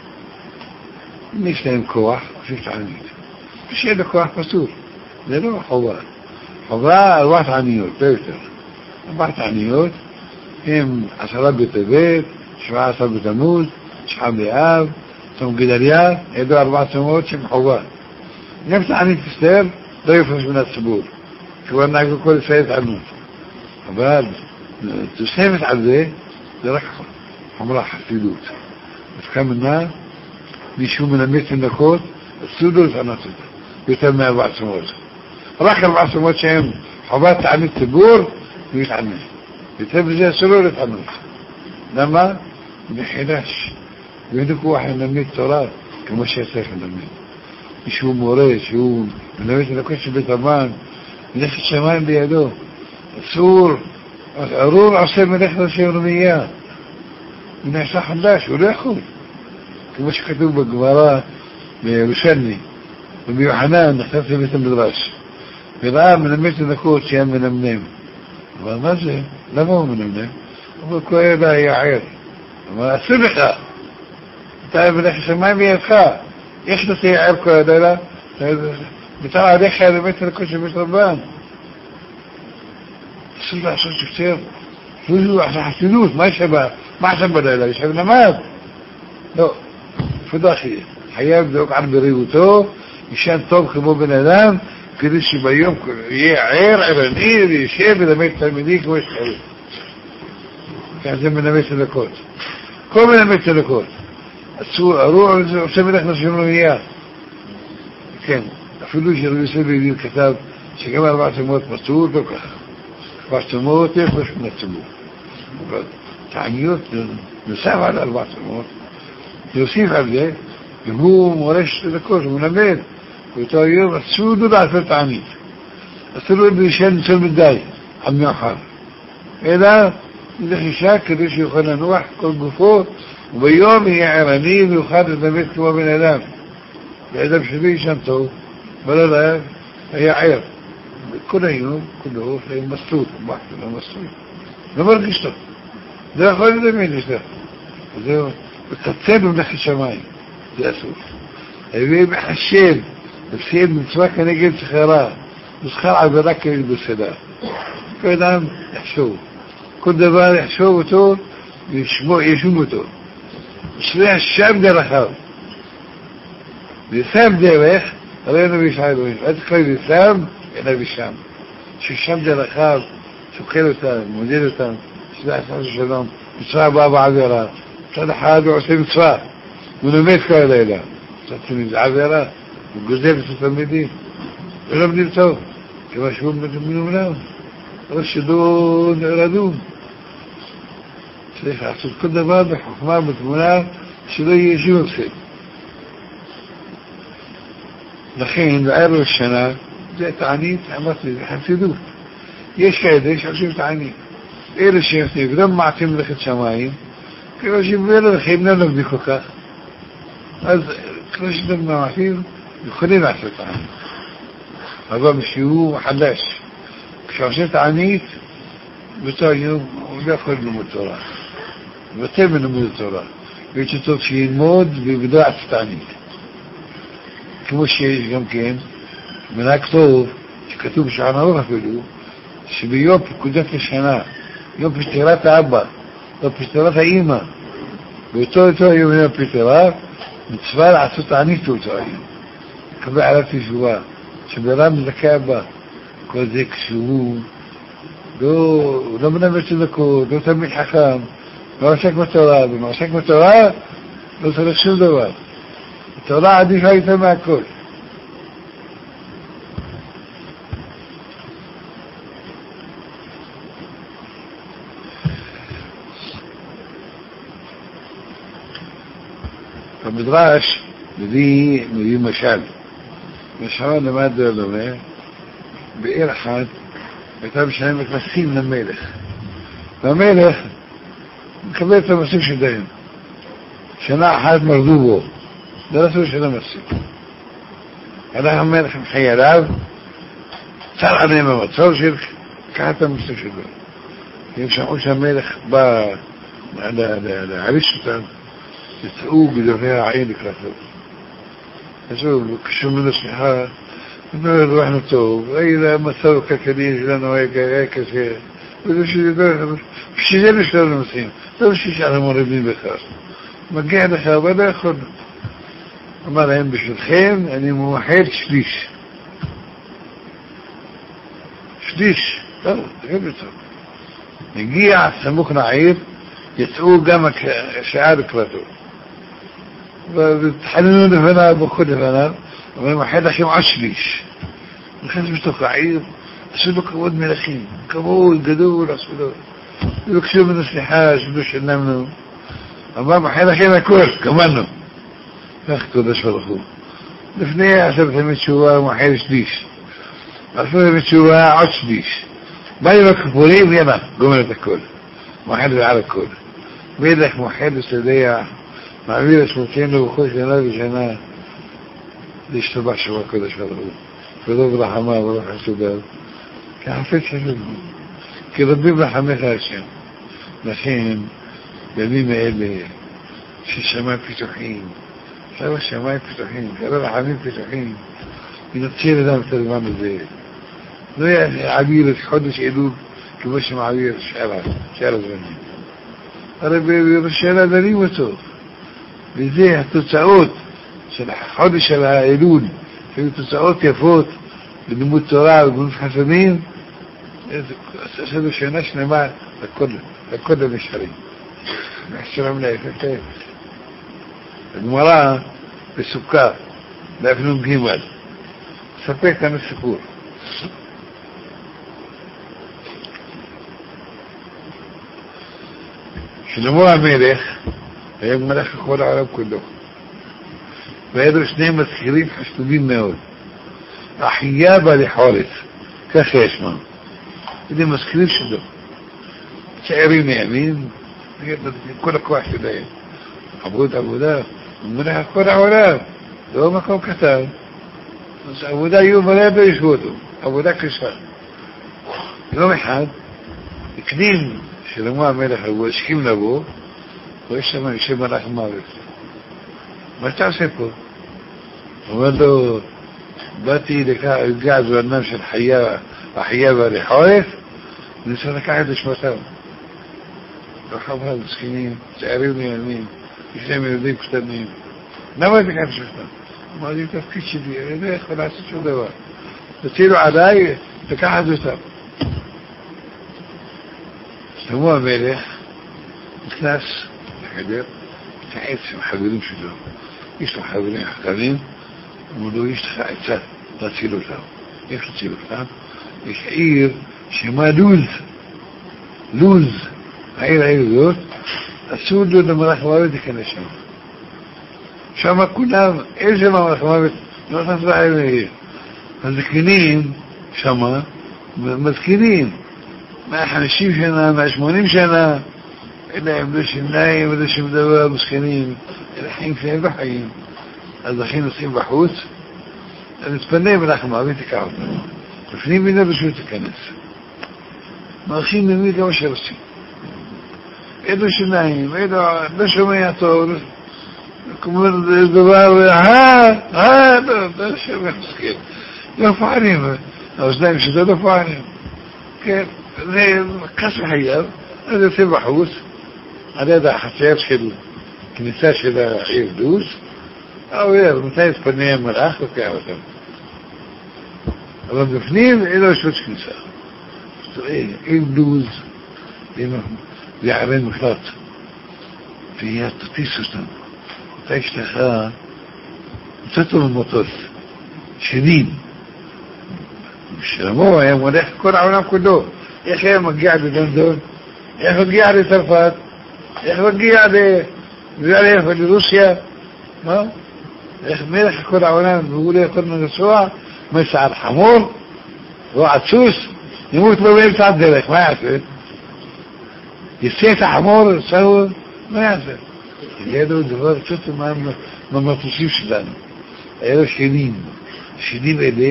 مش لهم كواح وفي تعنيد مش هذا كواح مسؤول لأنه حضاء الواحد عنيوت بيتر الواحد عنيوت هم 10 بيت 17 بتموز شحاب بآب ثم قدريات هدو 4 سموت شم حضاء نفس عنيد في السير لا يفرش من السبور كمان نعقل كل سيد عنوت حبال تسيمت على ذي لركحة حمراء حسيدوت اتكام النار بيشو من الميت النكوت السودو فنطت يتم 4 سموت راح 4 سموت شهم حبات عنيد تبور ويتعنيد يتم زي سرور يتعنيد لما بحداش بيدك واحد من الميت تراب كما شايساك من الميت يشو موري شو من الميت النكوتش بيتمان ليش الشمال بيدوه السور عرور عصير من احنا سيرميات من يصح اللاش وليخو كمش كتوب بالقبارات بيوشني وبيوحنان نحتفل بيت المدرس بالآن من الميت نكوت شيئا من المنام ما زي لا مو من المنام هو كوية لا هي عير ما أسبقها طيب نحن ما بيتخاء يخلص هي عير كوية لا بتاع ريحة الميت نكوت بيت ربان السلطة عشان كتير فلوسه عشان حسدوس ما يشبه لا يشبه نماذج לא, פדחי, חייב דוק על בריאותו, ישן טוב כמו בן אדם, כדי שביום יהיה ערני, וישב ולמד תלמידי כמו שצריך. כי זה מלמד צדקות. כל מלמד צדקות. הרוח עושה מלך לשמרוניה. כן, אפילו שרבי יוסף ידיד כתב, שגם 400 מצאו אותו ככה. 400 יש משהו נצבו. תעניות נוסף על 400. יוסיף על זה, והוא מורש צדקות, הוא מלמד. באותו יום אסור לו לעשות תענית. אסור לו להישאר ניצול מדי, עד מאוחר. אלא לחישה כדי שיוכל לנוח כל גופו, וביום יהיה ערני ויוכל ללמד כמו בן אדם. באדם שלי ישן טוב, בלילה היה ער. כל היום, כולו, היה מסלול, לא מרגיש טוב. זה יכול לדמיין לשלח. זהו, וקצר במלאכת שמיים, זה אסור. הביא מחשב, לפסיד מצווה כנגד שכרה, ושכר עבירה כנגד בסדה. כל אדם יחשוב. כל דבר יחשוב אותו, וישום אותו. ישמע שם דרכיו. וישם דרך, הרי אין נביא שעה אלוהים. עד כל וישם, אין נביא שם. ששם דרכיו, שוקל אותם, מודד אותם, שדע עשה שלום, מצווה הבאה בעבירה. מצד אחד הוא עושה מצווה, הוא נמד כל הלילה. מצד שני זה עבירה, הוא גוזל את התלמידים. ולומדים טוב, כמה שהוא מנומנם. אבל שלא נרדו. צריך לעשות כל דבר בחוכמה, בתמונה, שלא יהיה שום הפסד. לכן, בערב השנה, זה תענית, אמרתי, זה חסידות. יש כאלה שעושים תענית. אלה שעושים, וגם מעטים מלאכת שמיים, כאילו שבאלה לכם לא נביא כל כך. אז כמו שאתם מעטים, יכולים לעשות תענית. אבל משהו חדש. כשעושים תענית, באותו יום הוא לא יכול ללמוד תורה. בטל מלמוד תורה. ויש טוב שילמוד ובדעת תענית. כמו שיש גם כן, מנהג טוב, שכתוב בשען ערוך אפילו, שביום פקודת השנה, יום פטרת האבא, יום פטרת האמא, באותו יום יום פטרה, מצווה לעשות תענית באותו היום. קבל עליו תשובה, שבלם מזכה הבא, כל זה כשהוא לא מנמד צדקות, לא תמיד חכם, לא עסק בתורה, ומה עסק בתורה, לא צריך שום דבר. התורה עדיפה איתה מהכל. המדרש מביא משל. משל למד דומה, בעיר אחת הייתה משלמת מסים למלך. והמלך מקבל את המסים שלהם. שנה אחת מרדו בו. זה לא שנה מסים. הלך המלך עם חייליו, צר עליהם המצור של קחת את המסים שלו. הם שמעו שהמלך בא להעריש אותם, יצאו גדולי העין לקראתו. אז הוא קשור ממנו סליחה, אנחנו טוב, המצב הכלכלי שלנו היה קשה, בשביל זה שלנו נוסעים, לא בשביל שאנחנו מרבים בכך. מגיע לך, אבל לא יכול. אמר להם, בשבילכם אני מומחד שליש. שליש, טוב, תגיד טוב. הגיע סמוך לעיר, יצאו גם השעה לקראתו. ותחננו לפניו, ברכו לפניו, אבל מומחד לכם עוד שליש. נכנס בתוך העיר, עשו לו כבוד מלכים, כבוד גדול עשו לו. ובקשו ממנו סליחה, שבו שלמנו. אמר מומחד לכם הכל, גמרנו. כך קודש ברוך הוא. לפני עשרת ימי תשובה מומחד שליש. עשרת ימי תשובה עוד שליש. ביום הכיפורים, יאללה, גומר את הכל. מומחד ועל הכל. מלך מומחד וסדע, מעביר את שמותינו בכל שנה ושנה. להשתבח שמה קודש ברוך הוא. ורוב רחמה ורוב חסודיו. כחפץ חסודיו. כי רבים רחמך השם. לכן, בימים האלה, ששמיים פתוחים, כמה שמיים פתוחים, כמה רחמים פתוחים, ינצל אדם את הזמן הזה. לא יעביר את חודש אלול כמו שמעביר שאר הזמנים. הרי בשאלה דנים אותו, וזה התוצאות של החודש של האלול, שהיו תוצאות יפות בלימוד תורה ובלימוד חסדים, יש לנו שנה שלמה לכל הנשארים. שלום להפך. הגמרא בסוכה, באפנון ג' ספק כאן הסיפור. שלמה המלך היה מלך לכל העולם כולו, והיו לו שני מזכירים חשובים מאוד, אחיה ולחורף, ככה ישמע. אלה מזכירים שלו, צעירים מימין, כל הכוח שלהם, עבוד עבודה, מלך כל העולם, לא מקום קטן, אז עבודה יהיו מלא בישבו אותו, עבודה קשה. יום אחד, הקדים שלמה המלך הוא הסכים לבוא, ויש שם יושב מלאך מוות. מה אתה עושה פה? הוא אומר לו, באתי לגעת זמנם של החיה והחורף, ואני צריך לקחת לשמתם. לא חבל, מסכינים, צעירים מימין, יש להם ילדים קטנים. למה לקחת לשמתם? אמר לי, תפקיד שלי, אני לא יכול לעשות שום דבר. תצילו עליי, לקחת אותם. שלמה המלך נכנס לחדר, מתייעץ עם חברים שלו. יש לו חברים חכמים, אמרו לו, יש לך עצה להציל אותם. איך להציל אותם? יש עיר שמה לוז. העיר הזאת, אסור לו למלאך מוות להיכנס שם. שם כולם, איזה מלאך מוות, לא נכנס לעיר. הזקנים שמה, מזקינים. 150 שנה, 180 שנה, אלה הם לא שיניים, ולא שום דבר, מסכנים, אלה חיים שלהם בחיים. אז הכי נוסעים בחוץ, אז נתפנה מלאך מוות תקע אותם. לפנים בינה בשביל תיכנס. מלאכים ממי כמה שרוצים. אלו שיניים, אלו לא שומע טוב, כמו דבר, לא שומע מסכן. לא פועלים, האוזניים שזה לא פועלים. כן, זה קס וחייב, אז יוצא בחוץ, על יד החצר של כניסה של העיר לוז, אומר, מתי יתפנה המלאך לוקח אותם. אבל בפנים אין לו שעות כניסה. עיר לוז, זה ערי מחלט, והיא תטיס אותם. אתה יש לך, מצאת לו במטוס, שנים, שלמה היה מולך כל העולם כולו. איך היה מגיע ללונדון? איך מגיע לצרפת? איך מגיע לרוסיה? מה? איך מלך כל העולם והוא לא יכול לנסוע? מסע על חמור? או עצוס? ימות לו באמצע הדרך, מה יעשה? יצא את החמור, מה יעשה? היה לו דבר קצת מהמטוסים שלנו. היה לו שנים אלה,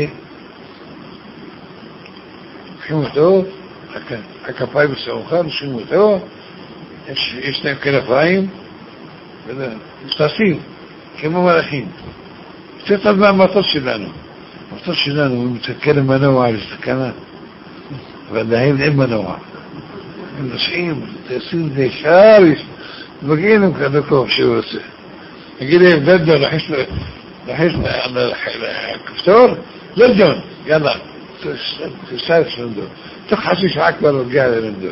לוקחים אותו, הכפיים בסעוכה, לוקחים אותו, יש להם כנפיים, טסים, כמו מלאכים. קצת עד מהמטוס שלנו. המטוס שלנו, הוא מתסכל למנוע, לסכנה, אבל להם אין מנוע. הם נוסעים, טסים ישר, מגיעים עם כדוקוב שהוא עושה. נגיד להם, לנדון, לחש לכפתור, לנדון, יאללה. תסתרש לנדון. תוך חצי שעה כבר נוגע ללנדון.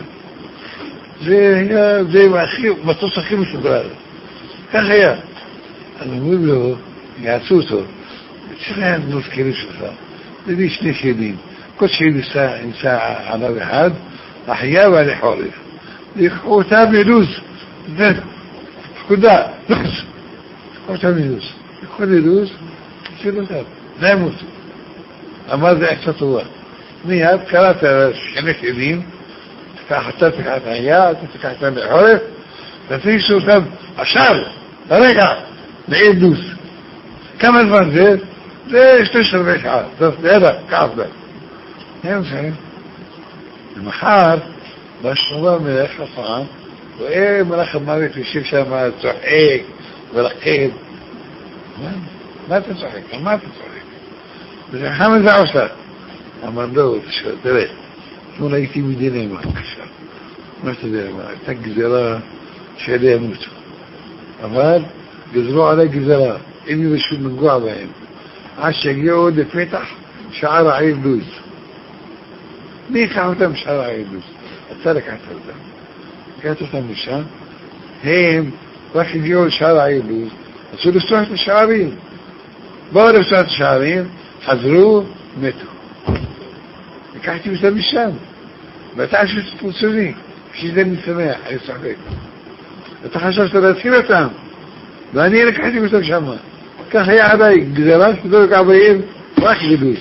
זה מטוס הכי מסודר. כך היה. אז אומרים לו, יעצו אותו, תשמע מזכירים שלך, זה שני שנים. כל שני נמצא עליו אחד, החיה והחורף. לקחו אותם ללוז. פקודה, לחץ. לקחו אותם ללוז. לקחו ללוז, תשאיר אותם. זה ימות. אמר זה עצה טובה. מיד קראת שני שנים, אתה תקח את החיה, אתה תקח את החורף, ותכניסו אותם עכשיו, לרגע, לעיר לוז. כמה זמן זה? זה 12 שעה. יאללה, קח בה. הם עושים. ומחר, בשלמה מלך הפעם, רואה מלאך המוות יושב שם, צוחק ולקד. מה אתה צוחק? מה אתה צוחק? וחכם זה עושה. אמר לו, תראה, אתמול הייתי מדילמה קשה. מה שדילמה? הייתה גזירה שאלה ימותו. אבל גזרו עלי גזירה, אם יבשו מנגוע בהם. עד שהגיעו לפתח שער העיר לוז. מי יקח אותם שער העיר לוז? אתה לקחת אותם. לקחת אותם משם. הם רק הגיעו לשער העיר לוז. רצו לפתוח את השערים. באו לפתוח את השערים, חזרו, מתו. לקחתי אותם משם. ואתה שפוצוני, שזה משמח, אני צוחק. אתה חשבת להציל אותם, ואני לקחתי אותם שם. כך היה עליי גזרה שתדעו לקח בעיר, רק גדוס.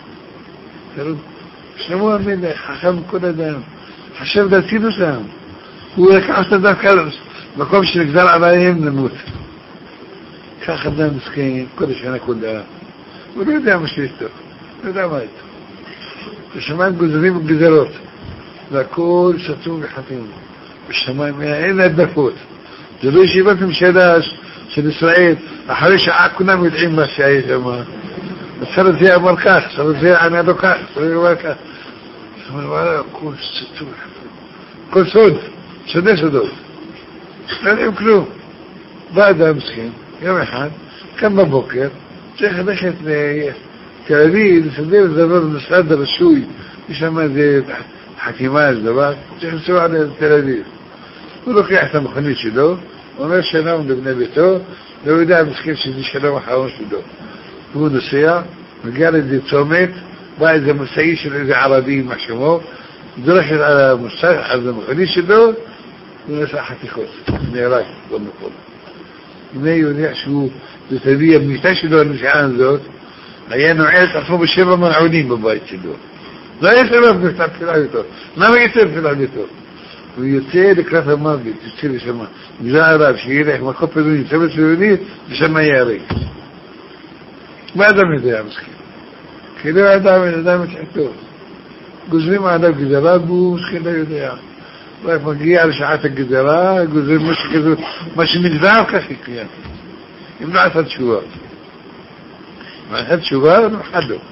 שלמה המלך, חכם כל אדם, חשב להציל אותם. הוא לקח אותם דווקא מקום שנגזר עליהם למות. כך אדם מסכן, כל השנה כולה. הוא לא יודע מה שיש טוב, לא יודע מה איתו. בשמיים גוזרים וגזרות, והכל סתום וחתום. בשמיים אין הדלפות. זה לא ישיבת ממשלה של ישראל, אחרי שעה כולם יודעים מה שהיה שם. השר הזה אמר כך, השר הזה ענה לו כך, השר הזה אמר כך. זאת אומרת, הכל סתום וחתום. כל סוד, סודי סודות. לא יודעים כלום. בא אדם מסכן, יום אחד, קם בבוקר, צריך ללכת לתל אביב, לסדר דבר במשרד הרשוי, יש שם איזה חתימה, איזה דבר, צריך לנסוע לתל אביב. הוא לוקח את המכונית שלו, אומר שלום לבני ביתו, לא יודע מסכים שזה שלום האחרון שלו. הוא נוסע, מגיע לאיזה צומת, בא איזה מסעי של איזה ערבי, מה שמו, דורכת על המכונית שלו, הוא נסע חתיכות, נהרג במקום. אם הוא יודע שהוא תביא המיטה שלו הנסיעה הזאת, היה נועל את עצמו בשבע מנעונים בבית שלו. לא יצא לו תפילה איתו. למה יצא תפילה איתו? הוא יוצא לקראת המוות, יוצא לשם. גזר עליו שילך מקום פזוני, צוות פזוני, ושם יערג. מה אדם יודע מסכים? כי לא אדם מתחתו. גוזרים עליו גזרה, והוא מסכים לא יודע. רק מגיע לשעת הגזרה, גוזרים מה שנגזר כך יקיים. אם לא עשה תשובה. אם עשה תשובה, נוחד לו.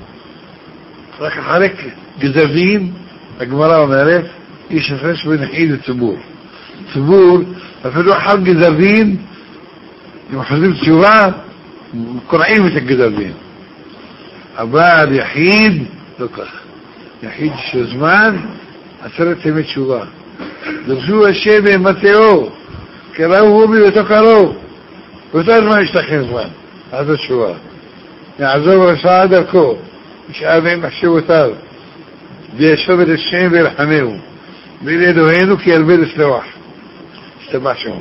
רק אחרי גזרים, הגמרא אומרת, יש הפרש בין יחיד לציבור. ציבור, אפילו אחר גזרים, אם חוזרים תשובה, קוראים את הגזרים. אבל יחיד, לא כך. יחיד שזמן, 10 ימי תשובה. דרשו השם במטאו, קראו הוא באותו קרוב. באותו זמן ישתכן זמן, אז התשובה. יעזוב רשעה דרכו, ישאל מהם מחשבותיו, וישוב את השם וירחמהו. ואל אלוהינו כי ירבה לסלוח. השתבח שמו.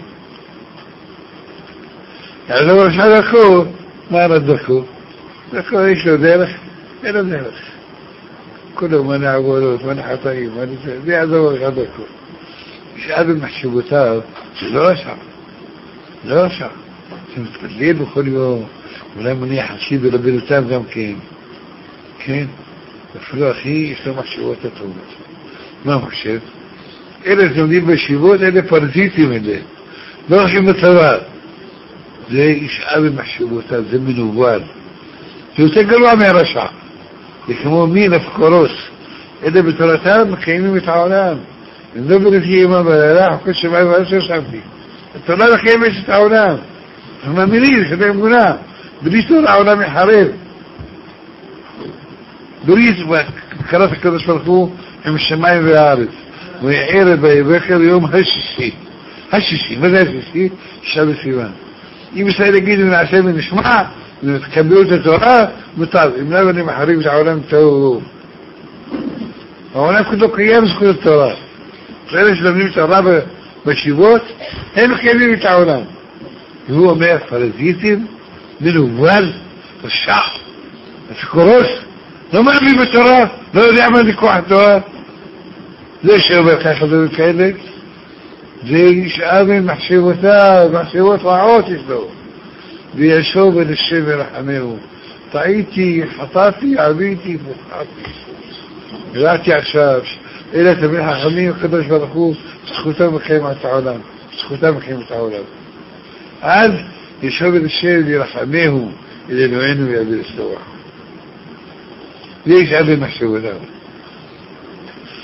יעזוב רשעה דרכו, מה ארד דרכו? דרכו יש לו דרך, אין לו דרך. כולו מנה עבודות, מנה חטאים, זה יעזוב רשעה דרכו. ישאל במחשבותיו, זה לא רשע. לא רשע. זה מתפלל בכל יום, אולי מניח חסיד ולבנותם גם כן. כן? אפילו אחי, יש לו מחשבות הטובות. מה מחשב? אלה שלומדים בישיבות, אלה פרזיטים אלה. לא הולכים בצבא. זה ישאל במחשבותיו, זה מנוול. זה יותר גרוע מהרשע. זה כמו מין אפקורוס. אלה בתורתם מקיימים את העולם. אם לא בנפי אמא בלילה, חוקי שמיים ועשר שמתי. התורה מקיימת את העולם. אנחנו מאמינים שזה אמונה. בלי תורה העולם יחרב. בריס, קראת הקדוש ברוך הוא עם השמיים והארץ. ויערב ויבקר יום השישי. השישי, מה זה השישי? 6 בסיוון. אם ישראל יגידו נעשה ונשמע, ותקבלו את התורה, מותר. אם לא, אני מחריב את העולם טוב. העולם כולו קיים זכות התורה. אלה שלומדים את התורה בישיבות, הם מקיימים את העולם. והוא אומר, פרזיטים, מנוול, רשע, אפקורוס, לא מאמין בתורה, לא יודע מה זה כוח התורה. זה שאומר ככה דברים כאלה, זה ישאל ממחשבותיו, מחשבות רעות יש לו. וישוב אל השם ורחמהו. טעיתי, חטאתי, עביתי, פוחדתי. ראיתי עכשיו, אלה תמיד חכמים, הקדוש ברוך הוא, זכותם מקיים את העולם. זכותם מקיים את העולם. אז ישוב אל השם ורחמהו, אל אלוהינו ויביא לסלוח. ויש אבי מחשבותיו.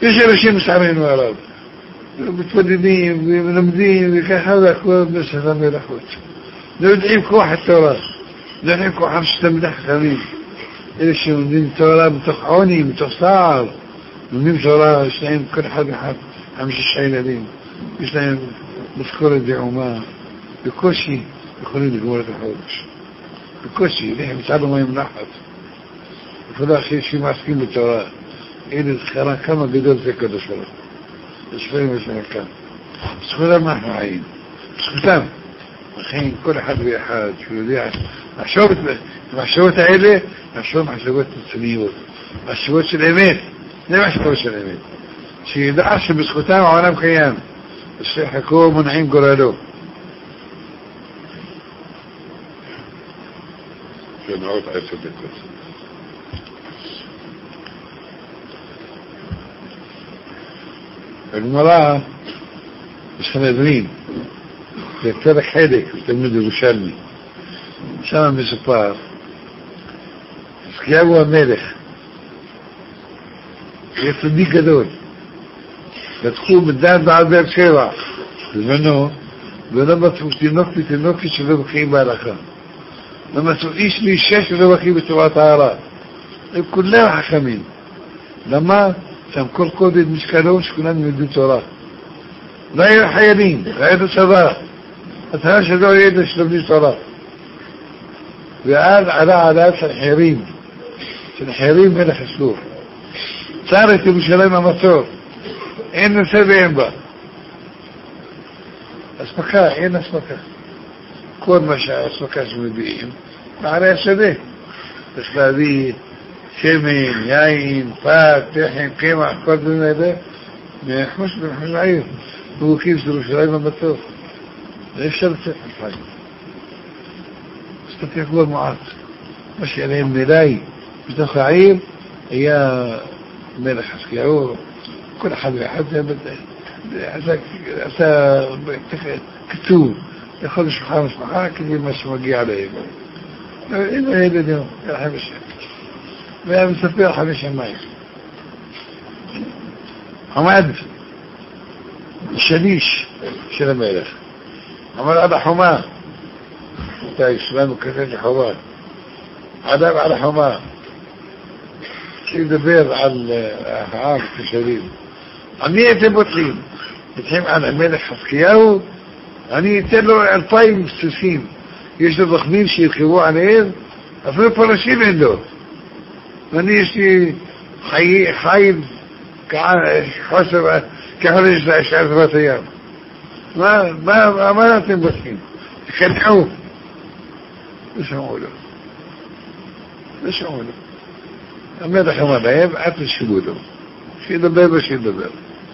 יש אנשים מסערים מערב, מתמודדים ומלמדים וככה והכל בסדר מלאכות. לא יודעים כוח התורה, לא יודעים כוחם של תלמידי חכמים. אלה שלומדים תורה בתוך עוני, בתוך צער, לומדים תורה, יש להם כל אחד 5 ילדים, יש להם משכורת דעומה, בקושי יכולים לגמור את החודש. בקושי, לחם יצאנו מים נחת. אפילו אחרי שמעסקים בתורה, אלה זכרה כמה גדול זה קדוש ברוך הוא. השפעים ושמקם. בזכותם אנחנו חיים. בזכותם. לכן כל אחד ואחד שהוא יודע, המחשבות האלה, מחשבות רציניות. מחשבות של אמת. זה מחשבות של אמת. שידע שבזכותם העולם קיים. ושחקו מונעים גורלו. שנעות 10 דקות. הגמרא בסנהדרין, זה פרק חלק בתלמוד ירושלמי. שם מסופר, חזקיהו המלך, היה צדיק גדול, פתחו מדן ועד באר שבע, בזמנו, ולא מצאו תינוק ותינוקת שלא בקיאים בהלכה. לא מצאו איש מאישה שלא בקיא בתורת טהרה. הם כולם חכמים. למה? שם כל קודש משקלו שכולם ילמדו תורה. לא היו חיילים, לא היו צבא. התורה שלו ידע שלומדים תורה. ואז עלה עליו סנחריב מלך אשור. צר את ירושלים המצור. אין נושא ואין בה. אספקה, אין אספקה. כל מה שהאספקה שמביאים, בעלי השדה. צריך להביא שמן, יין, פת, לחם, קמח, כל דברים האלה, מחוש העיר. הוא הקים של ירושלים המצור. זה אפשר לצאת לחיים. הסתפק כבר מועט. מה שעליהם מלאי בתוך העיר היה מלך חזקיהו, כל אחד ואחד עשה כתוב לכל משפחה משפחה כדי מה שמגיע להם. אין לו ילדים, היה 5 והיה מספר 5 מים. עמד שליש של המלך, עמד על החומה, אתה ישבנו כזה לחומה, עדיו על החומה, שידבר על העם כשלים. אני אתם בוטלים, אתם על המלך חזקיהו, אני אתן לו 2,000 סוסים, יש לו דוכנים שירכבו עליהם, אפילו פרשים אין לו. ואני יש לי חיים חוסר כחודש להשאר זבת הים. מה אתם בוטלים? תקנעו. לא שמעו לו. המלך אמר להם, אל תשבו לו. שידבר ושידבר.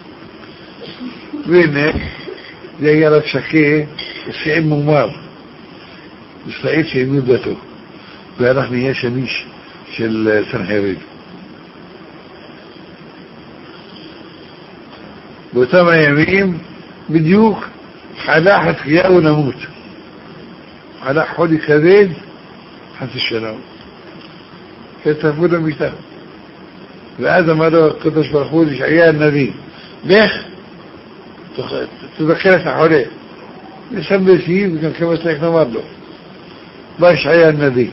והנה, זה היה רק שקה, שיעים מומר. ישראל שהאמין דתו. והלך נהיה שליש של סנחריב. באותם הימים, בדיוק, חלה חזקיהו למות. חלה חולי כבד, חצי שנה. כתבו למיטה. ואז אמר לו הקדוש ברוך הוא לישעיה הנביא, לך, תבקר את החולה. ושם בסיום, וגם כמה צריך לומר לו. בא ישעיה הנביא.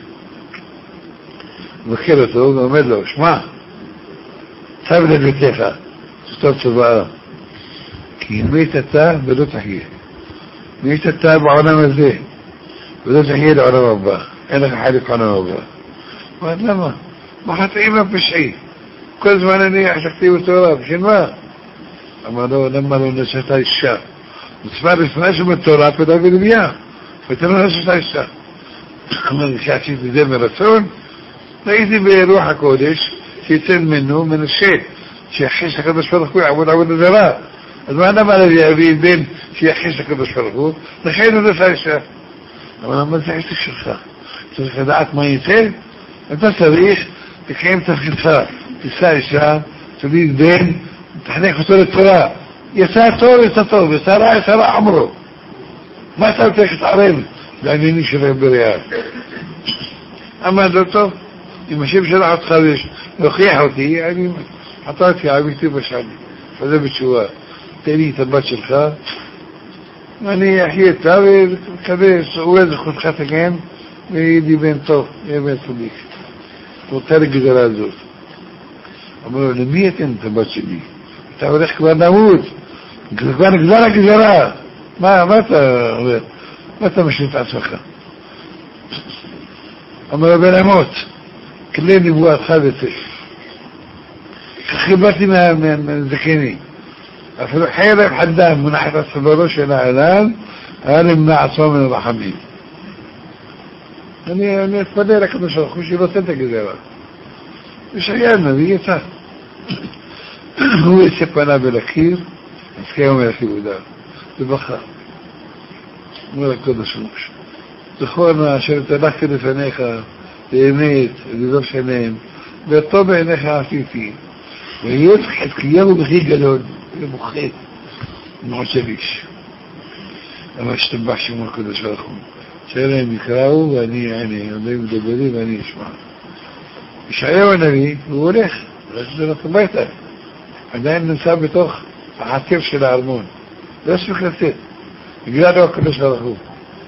מבקר אותו, ואומר לו, שמע, צב לביתך, תכתוב צוואה, כי מת אתה ולא תחיה. מת אתה בעולם הזה, ולא תחיה לעולם הבא. אין לך חלק עולם הבא. אמר, למה? מה חטאים הפשעי? כל זמן אני עסקתי בתורה, בשביל מה? אמר לו, למה לא נשאת אישה? מצווה לפני שבתורה פדה ולמיה, ואתה לא נשאת אישה. אמר לי, שעשיתי זה מרצון, ראיתי ברוח הקודש, שיצא ממנו מנשה, שיחש הקדוש ברוך הוא, יעבוד עבודה זרה. אז מה למה להביא בן שיחש הקדוש ברוך הוא? לכן הוא נשא אישה. אבל זה העסק שלך. צריך לדעת מה יצא? אתה צריך לקיים תפקידך. תישא אישה, תוליד בן, תחנך אותו לתורה. יצא טוב, יצא רע אמרו. מה אתה צריך להתערב לעניינים שלהם בריאה? אמר לו, טוב, אם השם שלח אותך להוכיח אותי, אני חטאתי, עמיתי בשני. חוזר בתשובה, תן לי את הבת שלך, ואני אחיה איתה וכזה, הוא איזה חודך תגן, ויהיה לי בן טוב, יהיה בן צדיק. רוצה לגזרה הזאת. אמר לו, למי אתן את הבת שלי? אתה הולך כבר למות, כבר נגזר הגזרה. מה אתה משלים את עצמך? אמר לו, בן אמות, כלי נבואתך וצא. ככה באתי מהזקני. אפילו חרב חדם מונחת על צווארו של האלן, היה נמנע עצמו מן הרחמים. אני אתפלל לקדוש ברוך הוא שלא תן את הגזרה. ושהיה הנביא יצא. הוא יצא פניו אל הקיר, עסקי המלך יהודה, ובכה. אומר לקדוש ברוך הוא, זכור נא אשר תלכתי לפניך, באמת, לדבר שלם, וטוב בעיניך עשיתי. ויהיה חזקיהו בכי גדול, ומוחד, ומחושב איש. אבל השתבח שמו הקדוש ברוך הוא. שאלהם יקראו ואני אענה, הם מדברים ואני אשמע. ישעיהו הנביא, הוא הולך, ללכת הביתה. עדיין נמצא בתוך החצר של הארמון. לא הספיק לצאת. בגלל לו הקדוש ברוך הוא.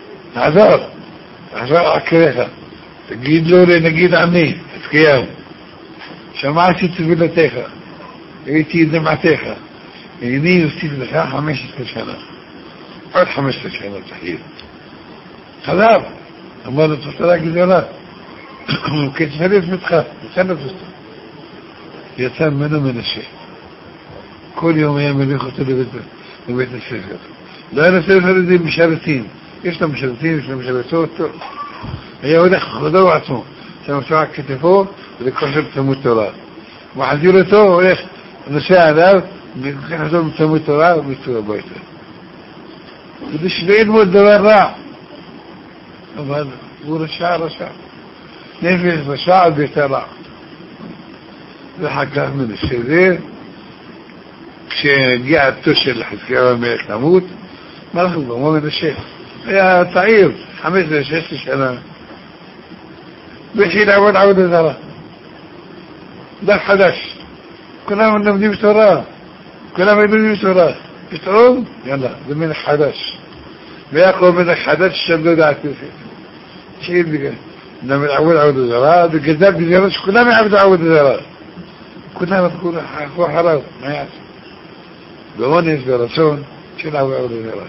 תחזור עקריך. תגיד לו לנגיד עמי, חזקיהו. שמעתי תפילתך, ראיתי את דמעתך. הנה יוסיף לך 15 שנה. עוד 15 שנה תחיה. חזר, אמר לו, תוצאה גזרה. כתפלת מתך, תצלת אותו. יצא ממנו מנשה. כל יום היה מליך אותו לבית הספר. לא היה לספר הזה משרתים. יש לו משרתים, יש לו משרתות. היה הולך חודו עצמו. שם אותו על כתפו ולקושר בתלמוד תורה. מחזיר אותו, הולך, נוסע עליו, ולוקח אותו בתלמוד תורה ומצוא הביתה. כדי שלא ילמוד דבר רע. אבל הוא רשע. נפש רשע על ביתה רע. ואחר כך מנשה זה, כשהגיע עתו של חזקיהו המלך למות, מה אנחנו כמו מנשה? היה צעיר, 15-16 שנה. והתחיל לעבוד עבודה זרה. דף חדש. כולם לומדים תורה. כולם לומדים תורה. פתאום, יאללה, זה מלך חדש. ויעקב מלך חדש שלא דעתי זה. התחיל בגלל. נעמד עבודה זרה, וגזר גזרה שכולם יעבדו עבודה זרה. כולם הלכו אחריו, מה יעשו? באונס ורצון של עבודה זרה.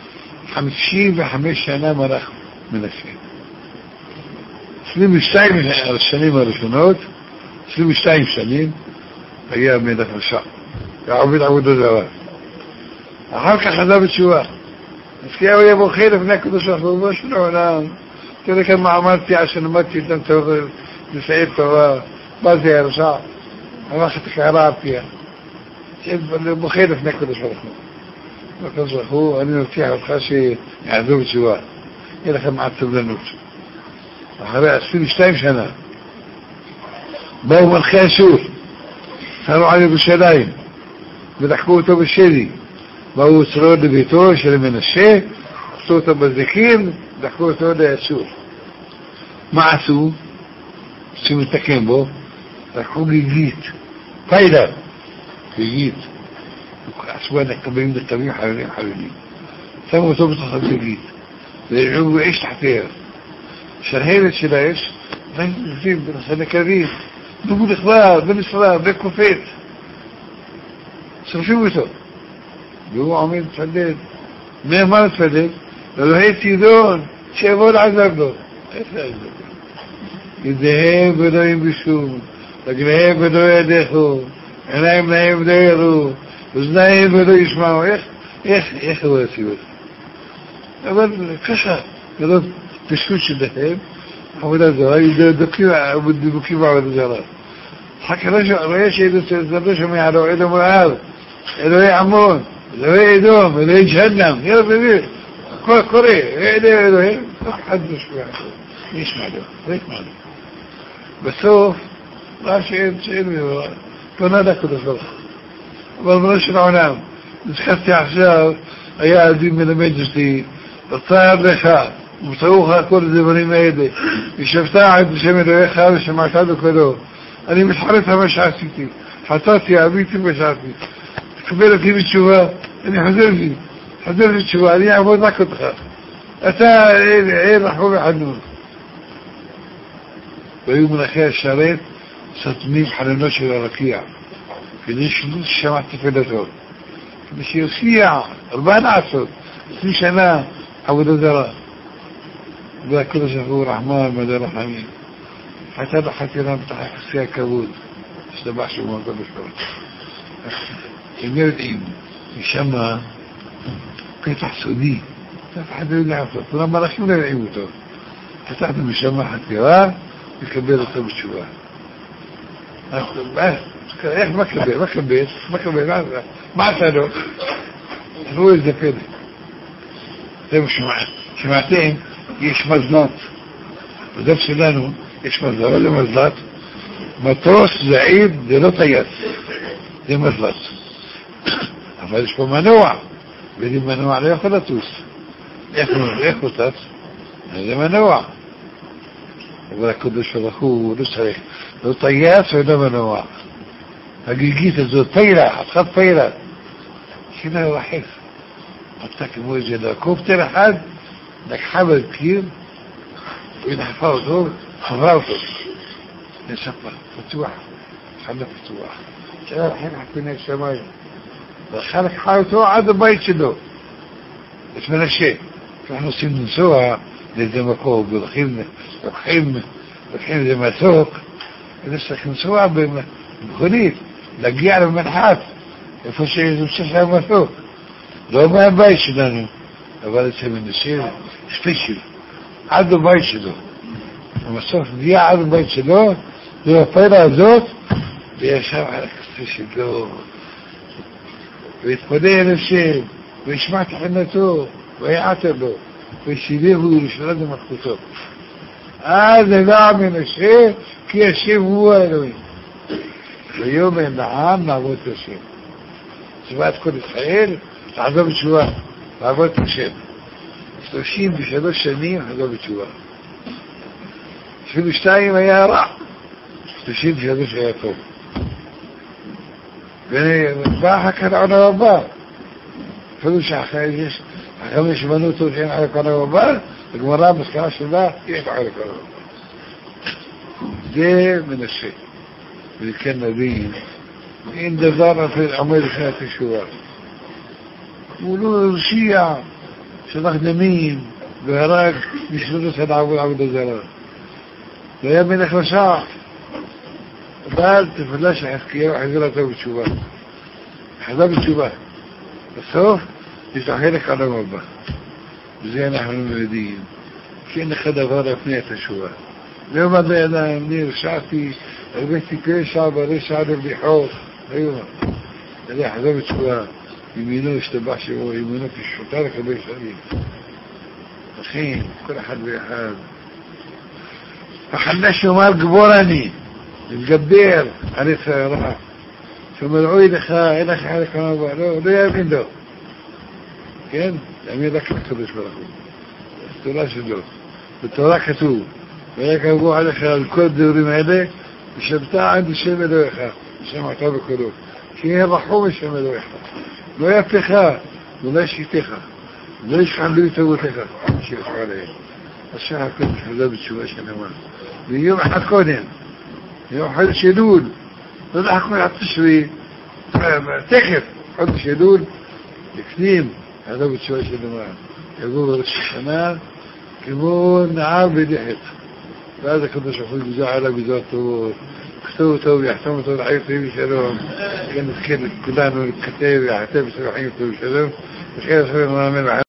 55 שנה מלך מנשה. 22 השנים הראשונות, 22 שנים, היה מלך רשע. ועובד עבודה זרה. אחר כך חזר בתשובה. חזקיהו יבוא חיר לפני הקדוש ברוך הוא של העולם. תראה כאן מה אמרתי עד שלמדתי איתם לסעיר תורה. מה זה הרשע? אמרתי כהרה הפיה. יבוא חיר לפני הקדוש ברוך הוא. הקדוש ברוך הוא, אני מבטיח אותך שיעזוב בתשובה. יהיה לכם מעט סבלנות. אחרי 22 שנה באו מלכי אשור, שרו על ירושלים ולקחו אותו בשבי. באו צרו לביתו של מנשה, עשו אותו בזיקים, לקחו אותו לאשור. מה עשו? שמתקן בו, לקחו גיגית, פיילה, גיגית. עשו נקבים חברים. שמו אותו בתוך הגיגית, והרעו באש תחתיה. שלהבת של האש, ונזים בנקבים, דוגו לכבר, בנשרה, בקופט. שרשו אותו. והוא עומד תפדד. מה תפדד? אלוהי צידון, שיבוא לעזב לו. איך לעזב לו? ידיהם ולא ינבשו, רגליהם ולא ידחו, עיניים להם ולא יראו, אוזניים ולא ישמעו. איך הוא יעשי אותו? אבל ככה, ולא פשוט שלהם, עבודה זרה, דבוקים בעבודה זרה. אחר כך רואה שזה שומע לו אלוהי מואב, אלוהי עמון, אלוהי אדום, אלוהי ג'הנם, יאללה באמת, הכל קורה, אלוהים, לא אחד לא שומע, מי ישמע לו, לא ישמע לו. בסוף, ראה שאין מבוא, פונה לקדוש ברוך הוא. אבל בנו של העולם, נזכרתי עכשיו, היה עדים מלמד אותי, רצה לך, ובצעוך כל הדברים האלה, ישבת עד בשם אלוהיך ושמעת בקולו. אני מתחרט על מה שעשיתי, חטאתי, עביתי ושעתי. تقبل في بالتشوفة أنا حضر في التشوفة أنا أعبد ما كنت خاف أتا إيه رحوم يحنون ويوم من أخير الشريط ستميم حلنوش إلى ركيع في ليش الشمعة تفلتون مش يسيع 4 عصر ليش أنا عبد الزراء بلا كل شفور رحمن مدى رحمين حتى ضحك لنا بتحقق السيا كابود اشتبع شو ما قبل شوي يمير دعيم يشمع كيف تحسودي كيف حد يقول عصر فلما رحمه لا يعيمته فتحدم يشمع حتى يوار يكبير الطب الشوار ايه ما كبير ما عسلوا هو يزدفيد زي مش شمعتين يش مزلات وده بسلانه يش مزلات ولا مزلات مطروس زعيد دي لطيات دي مزلات أفادش بمنوع بدي منوع لا يخلطوس يخلطات هذا منوع ولا كدش فضخوه لسه لطيات ولا منوع حقيقية زو طيرة هتخط طيرة شنو وحيف قلتك موجه ده كوبتر حد لك حبل كتير وينحفظه حفاظه يسفر فتوح خلق فتوح كده الحين حكينا الشمايل خلق حاوته عاد بايت له اسمنا الشيء فاحنا نصيب نسوها زي ما قول بالخيم زي ما سوق لسه نسوها بخليل لقي على المنحات يفشي يمشي مسوق لو ما بايش لانه أبالي من الشيء سبيشل عدو بايش له المسوق دي عدو بايش له لو فيرا زوت بيشاف على سبيشل له ويتقدين الشيء ويشمع تحنته ويعتبه ويشيليه ويشرده مخطوطه هذا نوع من الشيء كي الشيء هو الوين ويوم النعام نعبد الشيء سبعت كل إسرائيل تعذب الشواء تعبد الشيء 33 سنين تعذب الشواء في 2 يا رع 33 يا طول يعني باحة كان عنا وبار فلوش عخيش خمس منوتو الحين على قناة وبار المرة بس كاش الله يقع على قناة وبار ده من الشيء اللي كان نبيين إن دزارة في العمير كانت الشوار ولو الشيعة شلخ دمين بهراك يشلوه سنعبوا عبد الزرار لا يمين اخلصاء بعد تفلاش حكيه وحزيرة بالشوار حذاب الشوار بس هو يستحيلك على مبا زي نحن المريدين كأن خدا غارة 2 شوار اليوم هذا أنا منير شعبي البيتي كل شعب ريش عدم بيحوط أيوة اللي حذاب الشوار يمينوه يشتبعش هو يمينوه في الشطارة كبير شريف أخين كل حد بيحاد فحناش مال قبوراني الجبير عليه سيارات ثم العوي لخا إلى حالك ما بقى له يمكن ده كان الأمير لك القدس بركو استولاش له بالتوراة كتوب ولكن أبوه على خلال الكود دوري مالي مش بتاع عند الشيء ملو يخا مش معتبر كله كي الرحوم الشيء ملو يخا لو يفتخا ولاش يتخا ليش خلوه يتوه تخا شيء عليه الشهر كنت حذاب الشواش كمان اليوم حكونين يوم حد شدود لا حكون على التشوي تخف حد شدود كثيم حذاب الشواش كمان يقول رش الشمال كمون نعام بدحت هذا كنت شوفوا بزعلة بذاته كتوته ويحتمته الحيطة بشلوم كانت كلان والكتاب يحتمته الحيطة بشلوم وخير خير ما من